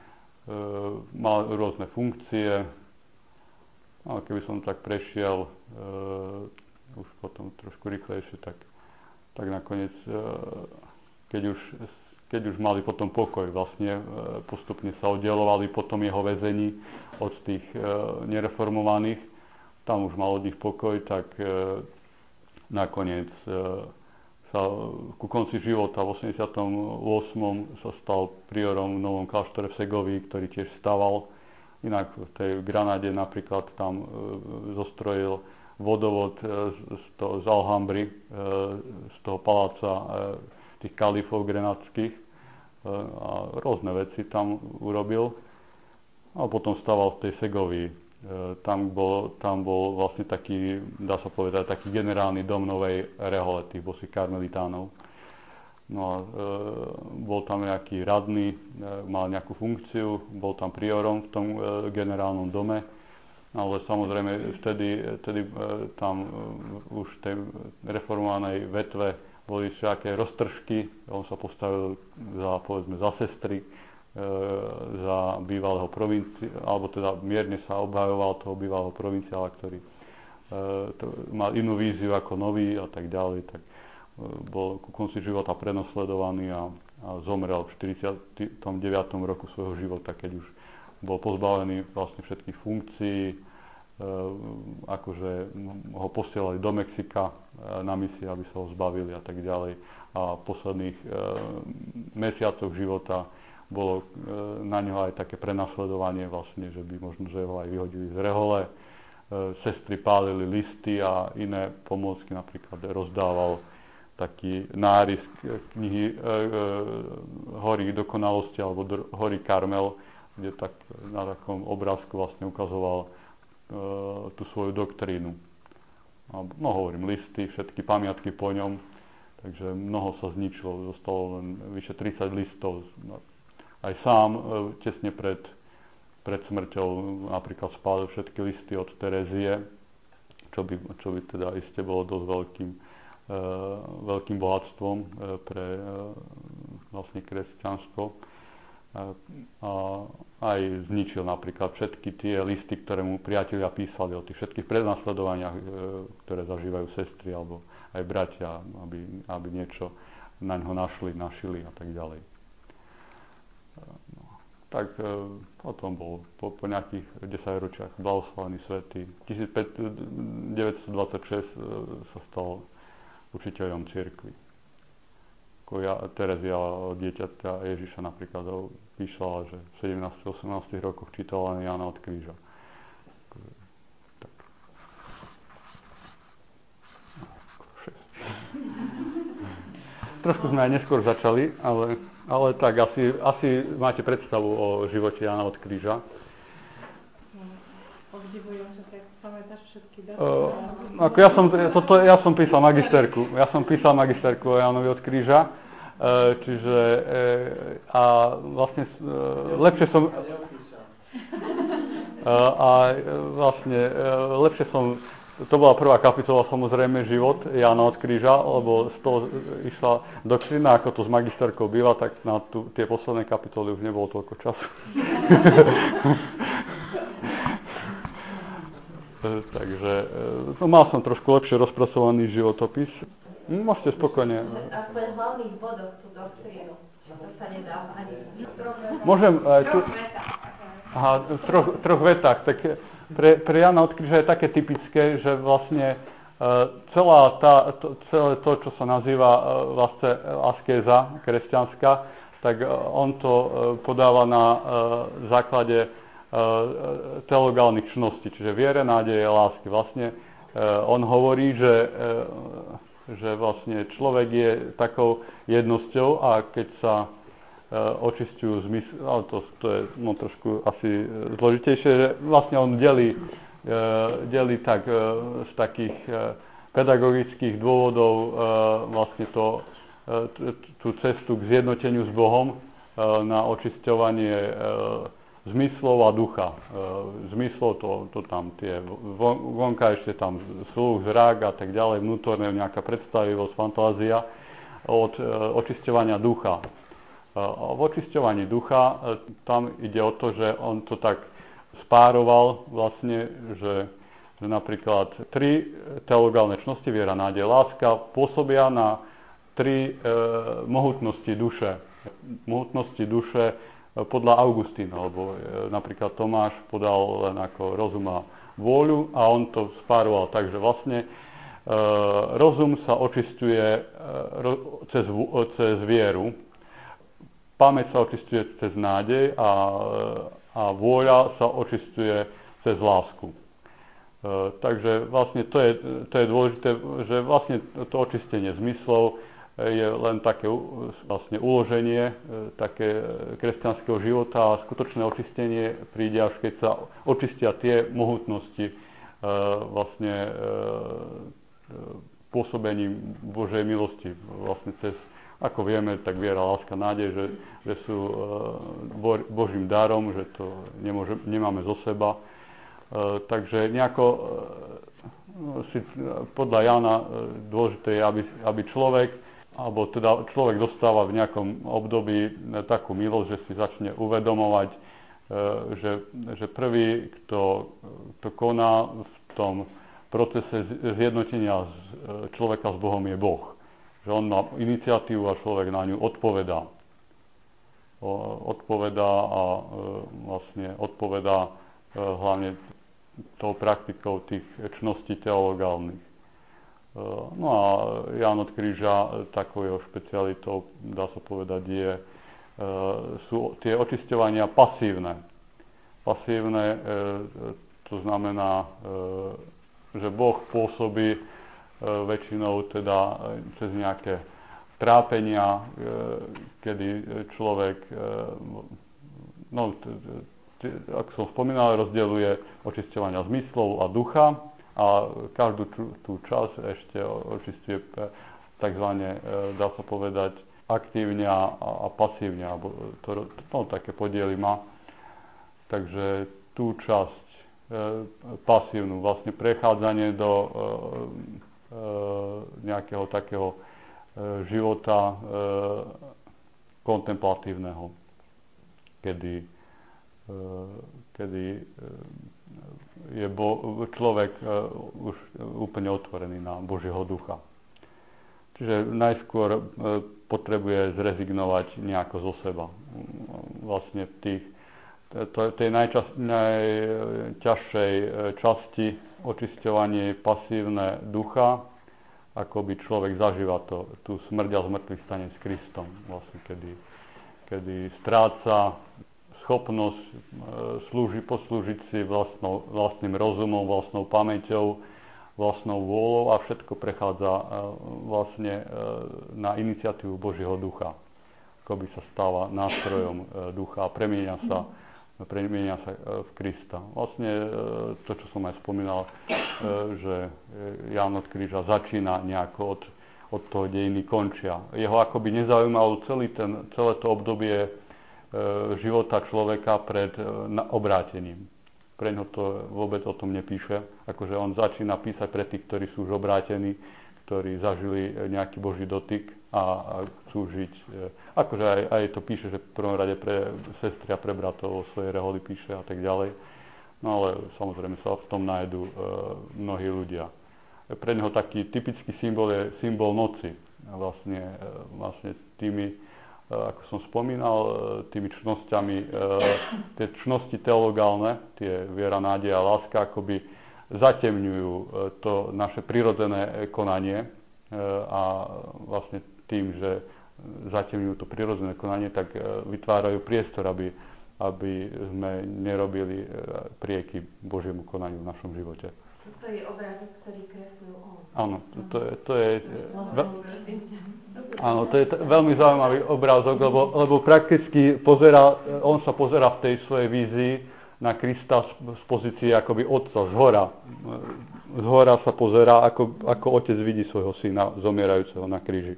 [SPEAKER 1] mal rôzne funkcie, ale keby som tak prešiel uh, už potom trošku rýchlejšie, tak, tak nakoniec, uh, keď, už, keď už mali potom pokoj, vlastne uh, postupne sa oddelovali potom jeho väzení od tých uh, nereformovaných, tam už mal od nich pokoj, tak uh, nakoniec uh, sa ku konci života v osemdesiatom ôsmom sa stal priorom v novom kláštore v Segovii, ktorý tiež staval. Inak v tej Granade napríklad tam e, zostrojil vodovod e, z, to, z Alhambry, e, z toho paláca e, tých kalifov grenadských e, a rôzne veci tam urobil. A potom stával v tej Segovii. E, tam, bol, tam bol vlastne taký, dá sa povedať, taký generálny dom novej rehole tých bosých karmelitánov. No a e, bol tam nejaký radný, e, mal nejakú funkciu, bol tam priorom v tom e, generálnom dome, ale samozrejme vtedy, vtedy e, tam e, už v tej reformovanej vetve boli všaké roztržky, on sa postavil za, povedzme, za sestry, e, za bývalého provinciála, alebo teda mierne sa obhajoval toho bývalého provinciála, ktorý e, to, mal inú víziu ako nový a tak ďalej. Tak bol ku konci života prenasledovaný a, a zomrel v štyridsiatom deviatom roku svojho života, keď už bol pozbavený vlastne všetkých funkcií, e, akože ho posielali do Mexika e, na misie, aby sa ho zbavili a tak ďalej. A v posledných e, mesiacoch života bolo e, na ňo aj také prenasledovanie vlastne, že by možno, že ho aj vyhodili z rehole. E, sestry pálili listy a iné pomôcky napríklad rozdával taký nárys knihy e, e, Hory dokonalosti alebo dr- Hory Karmel, kde tak na takom obrázku vlastne ukazoval e, tú svoju doktrínu. A, no hovorím, listy, všetky pamiatky po ňom, takže mnoho sa zničilo, zostalo len vyše tridsať listov. Aj sám e, tesne pred, pred smrťou napríklad spálil všetky listy od Terezie, čo by, čo by teda iste bolo dosť veľkým E, veľkým bohatstvom e, pre e, vlastne kresťanstvo. E, a aj zničil napríklad všetky tie listy, ktoré mu priatelia písali o tých všetkých prenasledovaniach, e, ktoré zažívajú sestry alebo aj bratia, aby, aby niečo na ňo našli, našili a tak ďalej. E, no. Tak e, potom bol po, po nejakých desaťročiach blahoslavený svätý. tisícdeväťstodvadsaťšesť e, sa stal učiteľom cirkvi. Ako ja, Terezia od dieťaťa Ježiša napríklad písala, že v sedemnástich osemnástich rokoch čítala Jána od kríža. Tak. Trošku sme aj neskôr začali, ale, ale tak asi, asi máte predstavu o živote Jána od kríža.
[SPEAKER 2] Obdivujem, že tak pamätáš všetky daty.
[SPEAKER 1] Uh, ako ja som, toto, ja som písal magisterku. Ja som písal magisterku o Jánovi od kríža. Uh, čiže a vlastne lepšie som a vlastne lepšie som, to bola prvá kapitola, samozrejme, život Jána od kríža, lebo z toho išla doktrína, ako to s magisterkou býva, tak na tú, tie posledné kapitoly už nebolo toľko času. Takže no, mal som trošku lepšie rozpracovaný životopis. Môžete spokojne.
[SPEAKER 3] Aspoň v hlavných bodoch tú doktrínu. To sa nedá ani.
[SPEAKER 1] Môžem aj tu... Aha, v troch, troch vetách. Tak pre, pre Jána od kríža je také typické, že vlastne celá tá, to, celé to, čo sa nazýva vlastne askéza kresťanská, tak on to podáva na základe teologálnych čností, čiže viere, nádeje, lásky. Vlastne on hovorí, že, že vlastne človek je takou jednosťou a keď sa očisťujú zmysly, ale to, to je no, trošku asi zložitejšie, že vlastne on delí, delí tak z takých pedagogických dôvodov vlastne to, tú cestu k zjednoteniu s Bohom na očisťovanie zmyslov a ducha. Zmyslov to, to tam tie vonka ešte tam sluch, zrak a tak ďalej, vnútorné nejaká predstavivosť, fantázia od očisťovania ducha. V očisťovaní ducha tam ide o to, že on to tak spároval vlastne, že, že napríklad tri teologálne čnosti, viera, nádej, láska, pôsobia na tri e, mohutnosti duše. Mohutnosti duše podľa Augustína, lebo e, napríklad Tomáš podal len ako rozum a vôľu a on to spároval tak, že vlastne e, rozum sa očisťuje e, ro, cez, cez vieru, pamäť sa očisťuje cez nádej a, a vôľa sa očisťuje cez lásku. E, takže vlastne to je, to je dôležité, že vlastne to očistenie zmyslov je len také vlastne uloženie e, také kresťanského života a skutočné očistenie príde až keď sa očistia tie mohutnosti e, vlastne e, pôsobením Božej milosti vlastne cez, ako vieme, tak viera, láska, nádej, že, že sú uh, Božím darom, že to nemôže, nemáme zo seba. Uh, takže nejako uh, si podľa Jána uh, dôležité je, aby, aby človek, alebo teda človek dostáva v nejakom období takú milosť, že si začne uvedomovať, uh, že, že prvý, kto, kto koná v tom procese zjednotenia človeka s Bohom, je Boh. Že on má iniciatívu a človek na ňu odpovedá. O, odpovedá a e, vlastne odpovedá e, hlavne tou praktikou tých čností teologálnych. E, no a Ján od kríža, takou jeho špecialitou, dá sa povedať, je, e, sú tie očisťovania pasívne. Pasívne, e, to znamená, e, že Boh pôsobí väčšinou teda cez nejaké trápenia, kedy človek, no, ako som spomínal, rozdeľuje očisťovania zmyslov a ducha a každú tú časť ešte očistuje takzvané, dá sa povedať, aktívne a pasívne, alebo to, no, také podiely má. Takže tú časť pasívnu, vlastne prechádzanie do nejakého takého života kontemplatívneho, kedy, kedy je bo, človek už úplne otvorený na Božieho ducha. Čiže najskôr potrebuje zrezignovať nejako zo seba. Vlastne v tých, tej najčas, najťažšej časti očisťovanie pasívne ducha, ako by človek zažíva to, tú smrť a zmrtvých stane s Kristom. Vlastne, kedy, kedy stráca schopnosť e, slúži, poslúžiť si vlastnou, vlastným rozumom, vlastnou pamäťou, vlastnou vôľou a všetko prechádza e, vlastne e, na iniciatívu Božieho ducha. Ako by sa stáva nástrojom e, ducha a premieňa sa premienia sa v Krista. Vlastne to, čo som aj spomínal, že Ján od kríža začína nejako od od toho dejiny končia. Jeho akoby nezaujímalo celý ten, celé to obdobie e, života človeka pred e, obrátením. Pre ňo to vôbec o tom nepíše. Akože on začína písať pre tých, ktorí sú už obrátení, ktorí zažili nejaký Boží dotyk a, a chcú žiť. Akože aj, aj to píše, že v prvom rade pre sestry a pre bratov o svojej reholi píše a tak ďalej. No ale samozrejme sa v tom nájdu e, mnohí ľudia. Pre neho taký typický symbol je symbol noci. Vlastne, e, vlastne tými, e, ako som spomínal, e, tými čnosťami, e, tie čnosti teologálne, tie viera, nádej a láska, akoby zatemňujú e, to naše prirodzené konanie e, a vlastne tým, že zatemňujú to prirodzené konanie, tak e, vytvárajú priestor, aby aby sme nerobili prieky Božiemu konaniu v našom živote.
[SPEAKER 3] To je obrázok, ktorý kreslil on.
[SPEAKER 1] Áno, to je, to je, ve, áno, to je t- veľmi zaujímavý obrázok, lebo, lebo prakticky pozera, on sa pozerá v tej svojej vízii na Krista z, z pozície akoby otca, z hora. Z hora sa pozerá, ako, ako otec vidí svojho syna zomierajúceho na kríži.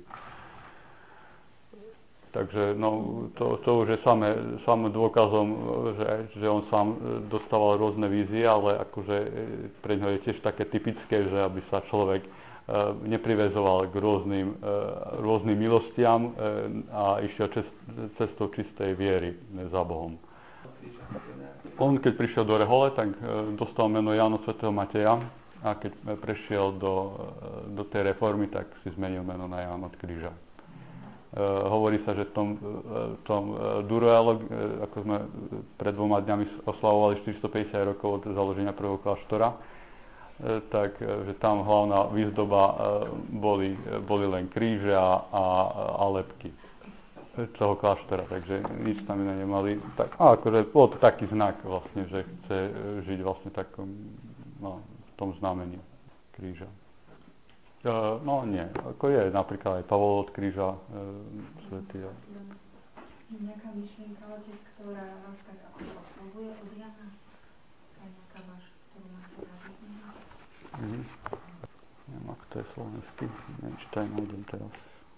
[SPEAKER 1] Takže no, to, to už je samé, samé dôkazom, že, že on sám dostával rôzne vízie, ale akože pre ňo je tiež také typické, že aby sa človek e, nepriväzoval k rôznym, e, rôznym milostiam e, a išiel čest, cestou čistej viery za Bohom. On, keď prišiel do Rehole, tak e, dostal meno Jáno svätého Mateja a keď prešiel do, do tej reformy, tak si zmenil meno na Ján od Kríža. Uh, hovorí sa, že v tom, uh, tom uh, Duroele, uh, ako sme pred dvoma dňami oslavovali štyristopäťdesiat rokov od založenia prvého kláštora, uh, tak uh, že tam hlavná výzdoba uh, boli, uh, boli len kríže a, a, a lebky toho kláštora, takže nič tam iné nemali. Tak, a akože bol to taký znak vlastne, že chce uh, žiť vlastne takom, no, v tom znamení kríža. Uh, no nie, ako je napríklad aj Pavol od kríža uh, svätý.
[SPEAKER 2] Nejaká myšlienka, otec, ktorá vás tak ako oslovuje od Jana? Aj nejaká váš, ktorú nás teda vidíme?
[SPEAKER 1] Mhm. Neviem, ako to je slovenský. Neviem, či to aj nájdem teraz.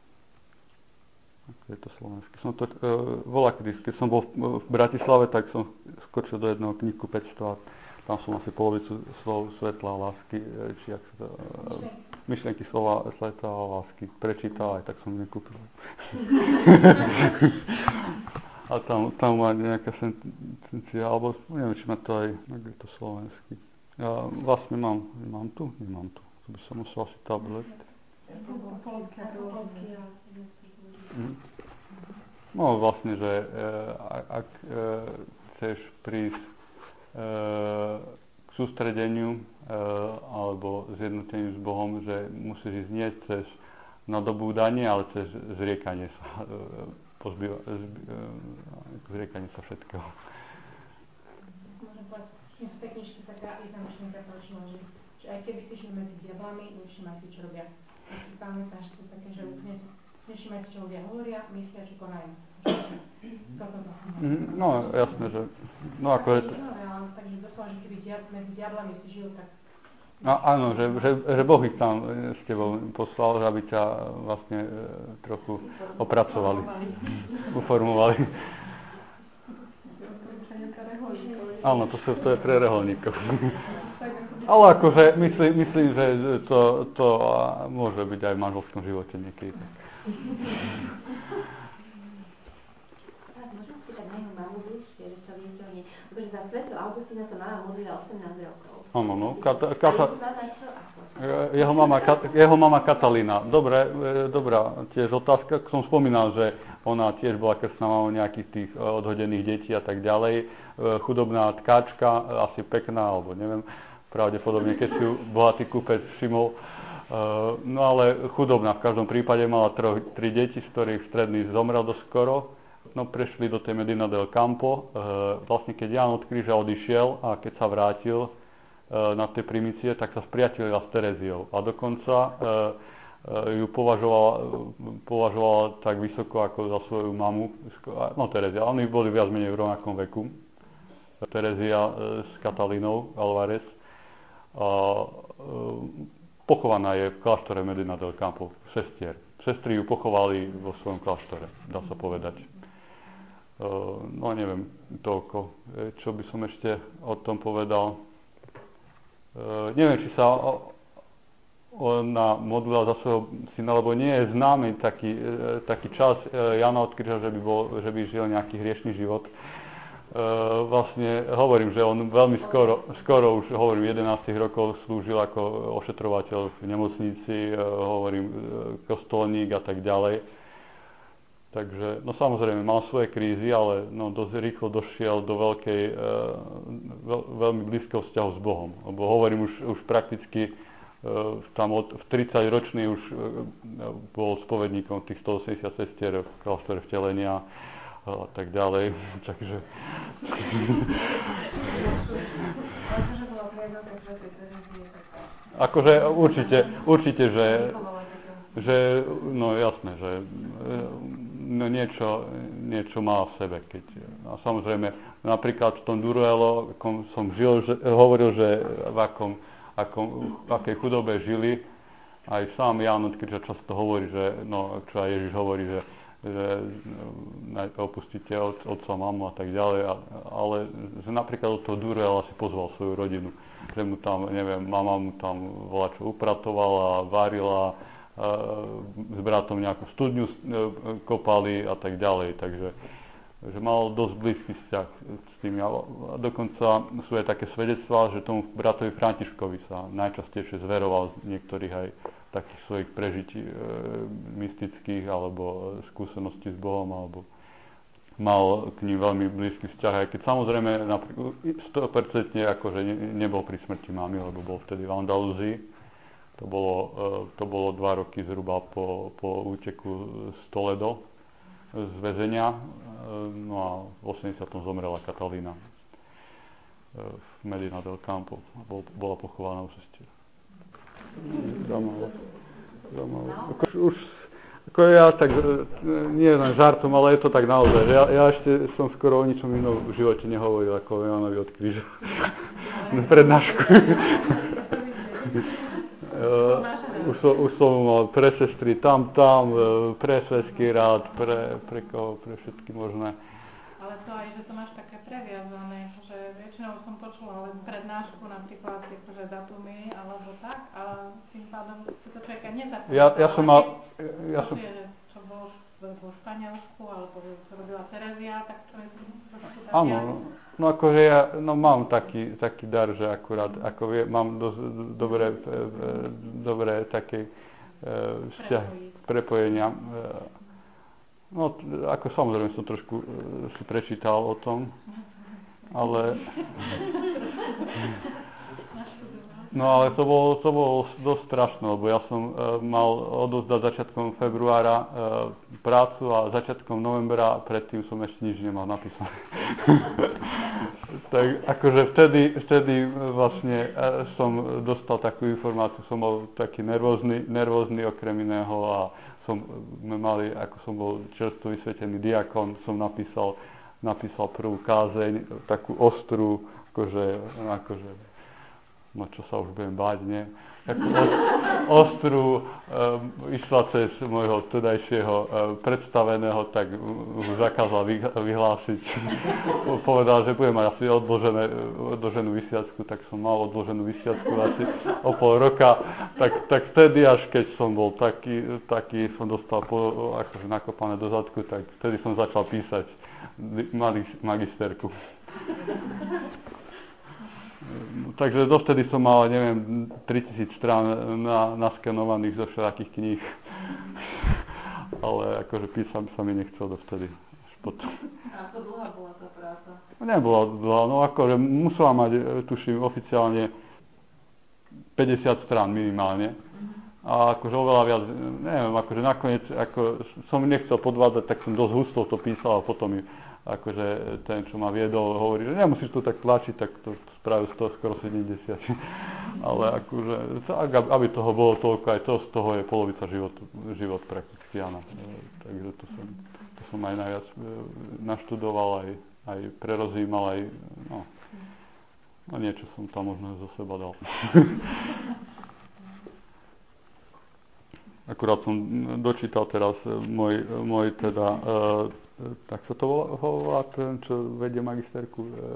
[SPEAKER 1] Ako je to slovenský. Som to, uh, volá, keď, keď som bol v, v Bratislave, tak som skočil do jedného knihkupectva. Tam som asi polovicu slov svetla a lásky, či ak sa to, myšlienky slova svetla a lásky prečítal, aj tak som nekúpil. A tam, tam má nejaká sentencia, alebo neviem, či má to aj, ak je to slovenský. Ja vlastne mám, mám tu? Nemám tu. To by som musel asi tablet. No vlastne, že ak chceš prísť k sústredeniu alebo zjednoteniu s Bohom, že musíš ísť nie cez nadobúdanie, ale cez zriekanie sa, pozbýva, zriekanie sa všetkého.
[SPEAKER 2] Môžem povedať, že z tej knižky taká jedna myšlienka počula, že, že aj keby si žil medzi diablami, nevšimaj si, čo robia. Ak si pamätáš, to také, že úplne nevšimaj si, čo ľudia hovoria, myslia, či konajú. Toto to.
[SPEAKER 1] No, jasné, že... No, ako je to...
[SPEAKER 2] Takže doslova, že keby diab- medzi diablami si žil, tak...
[SPEAKER 1] No, áno, že, že, že Boh ich tam s tebou poslal, aby ťa vlastne trochu opracovali, uformovali. Áno, to, sú, to je pre reholníkov. Ale akože myslím, myslím, že to, to môže byť aj v manželskom živote niekedy.
[SPEAKER 3] Môžem spýtať na jeho mamu bližšie, že čo viete o nej. Pretože za svätú Augustína sa mama modlila osemnásť rokov.
[SPEAKER 1] Áno, no. Kata, kata,
[SPEAKER 3] a jeho mama čo? Ako?
[SPEAKER 1] Jeho mama, jeho mama Katalína. Dobre, dobrá tiež otázka. Som spomínal, že ona tiež bola krstná mama nejakých tých odhodených detí a tak ďalej. Chudobná tkáčka, asi pekná, alebo neviem, pravdepodobne, keď si ju bohatý kúpec všimol. No ale chudobná v každom prípade, mala tro, tri deti, z ktorých stredný zomrel dosť skoro. No prešli do tej Medina del Campo. Vlastne keď Ján od kríža odišiel a keď sa vrátil na tie primície, tak sa spriatelila s Tereziou. A dokonca ju považovala, považovala tak vysoko ako za svoju mamu. No Terezia, oni boli viac menej v rovnakom veku. Terezia s Katalínou Alvarez. A pochovaná je v kláštore Medina del Campo sestier. Sestry ju pochovali vo svojom kláštore, dá sa povedať. Uh, no neviem toľko, čo by som ešte o tom povedal. Uh, neviem, či sa ona modlila za svojho syna, lebo nie je známy taký, taký čas Jana od Kríža, že by, bol, že by žil nejaký hriešný život. Uh, vlastne hovorím, že on veľmi skoro, skoro už hovorím, jedenásť rokov slúžil ako ošetrovateľ v nemocnici, uh, hovorím, uh, kostolník a tak ďalej. Takže, no samozrejme, mal svoje krízy, ale no, dosť rýchlo došiel do veľkej, uh, veľ, veľmi blízkeho vzťahu s Bohom. Lebo hovorím, už, už prakticky uh, tam od, v tridsaťročný už uh, bol spovedníkom tých stoosemdesiat sestier v kláštore Vtelenia a tak ďalej, takže... Akože určite, určite, že, že, no jasné, že no niečo, niečo má v sebe, keď, a samozrejme, napríklad v tom Duruelo som žil, že, hovoril, že v akom, akom, v akej chudobe žili, aj sám Ján od Kríža často hovorí, že, no, čo aj Ježiš hovorí, že že opustíte od, otca, mamu a tak ďalej, a, ale že napríklad od toho Duruela si pozval svoju rodinu, že mu tam, neviem, mama mu tam volačo upratovala, varila, e, s bratom nejakú studňu e, kopali a tak ďalej, takže že mal dosť blízky vzťah s tým. A dokonca sú aj také svedectvá, že tomu bratovi Františkovi sa najčastejšie zveroval z niektorých aj takých svojich prežití e, mystických alebo skúseností s Bohom, alebo mal k ním veľmi blízky vzťah, aj keď samozrejme sto percent akože ne, nebol pri smrti mamy, lebo bol vtedy v Andalúzii. To bolo, e, to bolo dva roky zhruba po, po úteku z Toledo z väzenia, e, no a v osemdesiatom zomrela Katalína e, v Medina del Campo, bol, bola pochovaná u sestier. Zaujímavé. Zaujímavé. Ako, už, ako ja tak, nie len žartom, ale je to tak naozaj. Ja, ja ešte som skoro o ničom inom v živote nehovoril ako o Jánovi od Kríža. Prednášku. uh, už, som, už som mal pre sestry tam, tam, pre svetský rád, pre, pre koho, pre všetky možné.
[SPEAKER 2] Ale to aj, že to máš také previazané, že väčšinou som počula len prednášku, napríklad akože datumy, alebo tak, ale tým pádom si to človeka nezapamätá.
[SPEAKER 1] Ja, ja som mal... Ja som...
[SPEAKER 2] Počuje, čo bolo vo Španielsku, alebo čo robila Terezia, tak človek si trošku tak
[SPEAKER 1] áno, no akože ja no, mám taký, taký dar, že akurát, ako vie, mám dosť dobré, dobré také vzťah, prepojenia. No, ako samozrejme som trošku si prečítal o tom, ale... No ale to bolo, to bolo dosť strašné, lebo ja som e, mal odozdať začiatkom februára e, prácu a začiatkom novembra predtým som ešte nič nemal napísané. Tak akože vtedy, vtedy vlastne e, som dostal takú informáciu, som bol taký nervózny, nervózny okrem iného a som mali, ako som bol čerstvo vysvetený diakon, som napísal, napísal prvú kázeň, takú ostrú, akože, akože, no čo sa už budem báť, nie? Takú ostrú, um, išla cez môjho tedajšieho um, predstaveného, tak už zakázal vyhlásiť. Povedal, že budem mať asi odložené, odloženú vysviacku, tak som mal odloženú vysviacku asi o pol roka. Tak, tak vtedy, až keď som bol taký, taký som dostal po, akože nakopané do zadku, tak vtedy som začal písať magisterku. Takže dovtedy som mal, neviem, tritisíc strán na, naskenovaných zo všetkých kníh. Ale akože písať sa mi nechcel dovtedy. Až potom.
[SPEAKER 3] A ako dlhá bola tá práca?
[SPEAKER 1] Nebola dlhá, no akože musela mať, tuším, oficiálne päťdesiat strán minimálne. A akože oveľa viac, neviem, akože nakoniec, ako som nechcel podvádzať, tak som dosť husto to písal a potom mi akože ten, čo ma viedol, hovorí, že nemusíš to tak tlačiť, tak to spravil z toho skoro sedemdesiat. Ale akože, aby toho bolo toľko, aj to z toho je polovica životu, život prakticky, áno. Takže to som, to som aj najviac naštudoval, aj, aj prerozímal, aj, no, no niečo som tam možno zo seba dal. akurát som dočítal teraz môj, môj teda, e, tak sa to volá, ten, čo vedie magisterku, e,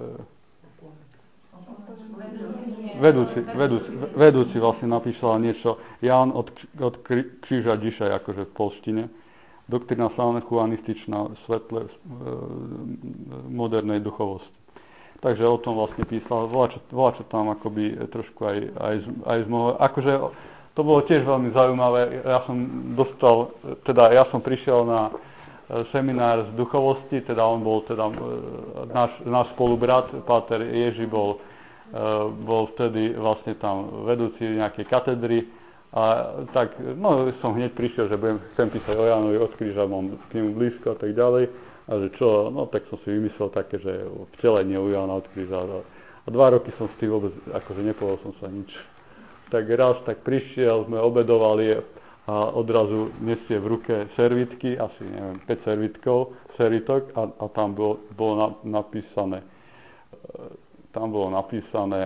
[SPEAKER 1] vedúci, vedúci, vedúci vlastne napísal niečo, Ján od, od kríža Žiša, akože v polštine, doktrína salnechuanističná v svetle e, modernej duchovosti. Takže o tom vlastne písal, volá čo tam akoby trošku aj, aj, z, aj z môjho, akože to bolo tiež veľmi zaujímavé, ja som dostal, teda ja som prišiel na seminár z duchovosti, teda on bol teda náš, náš spolubrat, páter Ježi bol, bol vtedy vlastne tam vedúci nejakej katedry a tak, no som hneď prišiel, že budem, chcem písať o Jánovi od kríža, mám k nemu blízko a tak ďalej. A že čo, no tak som si vymyslel také, že vtelenie u Jána od kríža. A dva roky som s tým vôbec, akože nepovedal som sa nič. Tak raz tak prišiel, sme obedovali a odrazu nesie v ruke servitky, asi neviem, päť servitkov, servitok a, a tam bolo, bolo na, napísané, tam bolo napísané,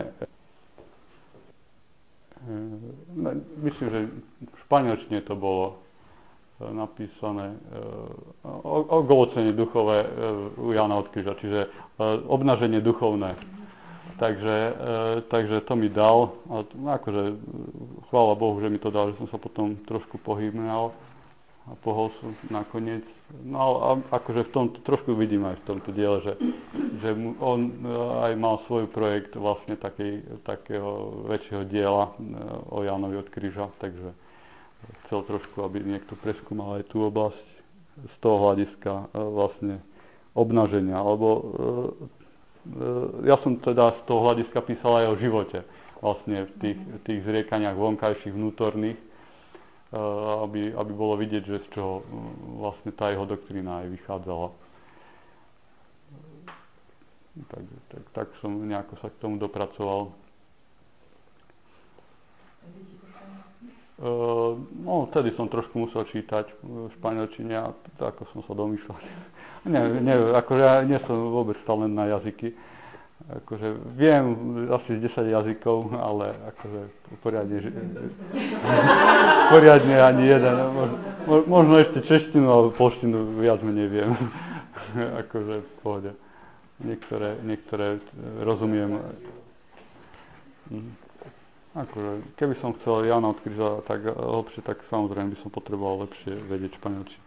[SPEAKER 1] myslím, že v španielčine to bolo napísané o, o golocenie duchové u Jána od kríža, čiže obnaženie duchovné. Takže, takže to mi dal, a akože chvála Bohu, že mi to dal, že som sa potom trošku pohybnal a pohol som nakoniec. No ale akože v tomto, trošku vidím aj v tomto diele, že, že on aj mal svoj projekt vlastne takej, takého väčšieho diela o Jánovi od kríža, takže chcel trošku, aby niekto preskúmal aj tú oblasť z toho hľadiska vlastne obnaženia, alebo e, e, ja som teda z toho hľadiska písal aj o živote, vlastne v tých, tých zriekaniach vonkajších, vnútorných, e, aby, aby bolo vidieť, že z čoho vlastne tá jeho doktrína aj vychádzala. Tak, tak, tak som nejako sa k tomu dopracoval. Uh, no, vtedy som trošku musel čítať v španielčine a ako som sa domýšľal. nie, nie, akože ja nie som vôbec talent na jazyky. Akože viem asi z desať jazykov, ale akože poriadne, poriadne ani jeden. Možno, možno ešte češtinu alebo polštinu viac menej viem. akože v pohode. Niektoré, niektoré rozumiem. Akože, keby som chcel Jána od kríža tak hlbšie, tak samozrejme by som potreboval lepšie vedieť španielčinu.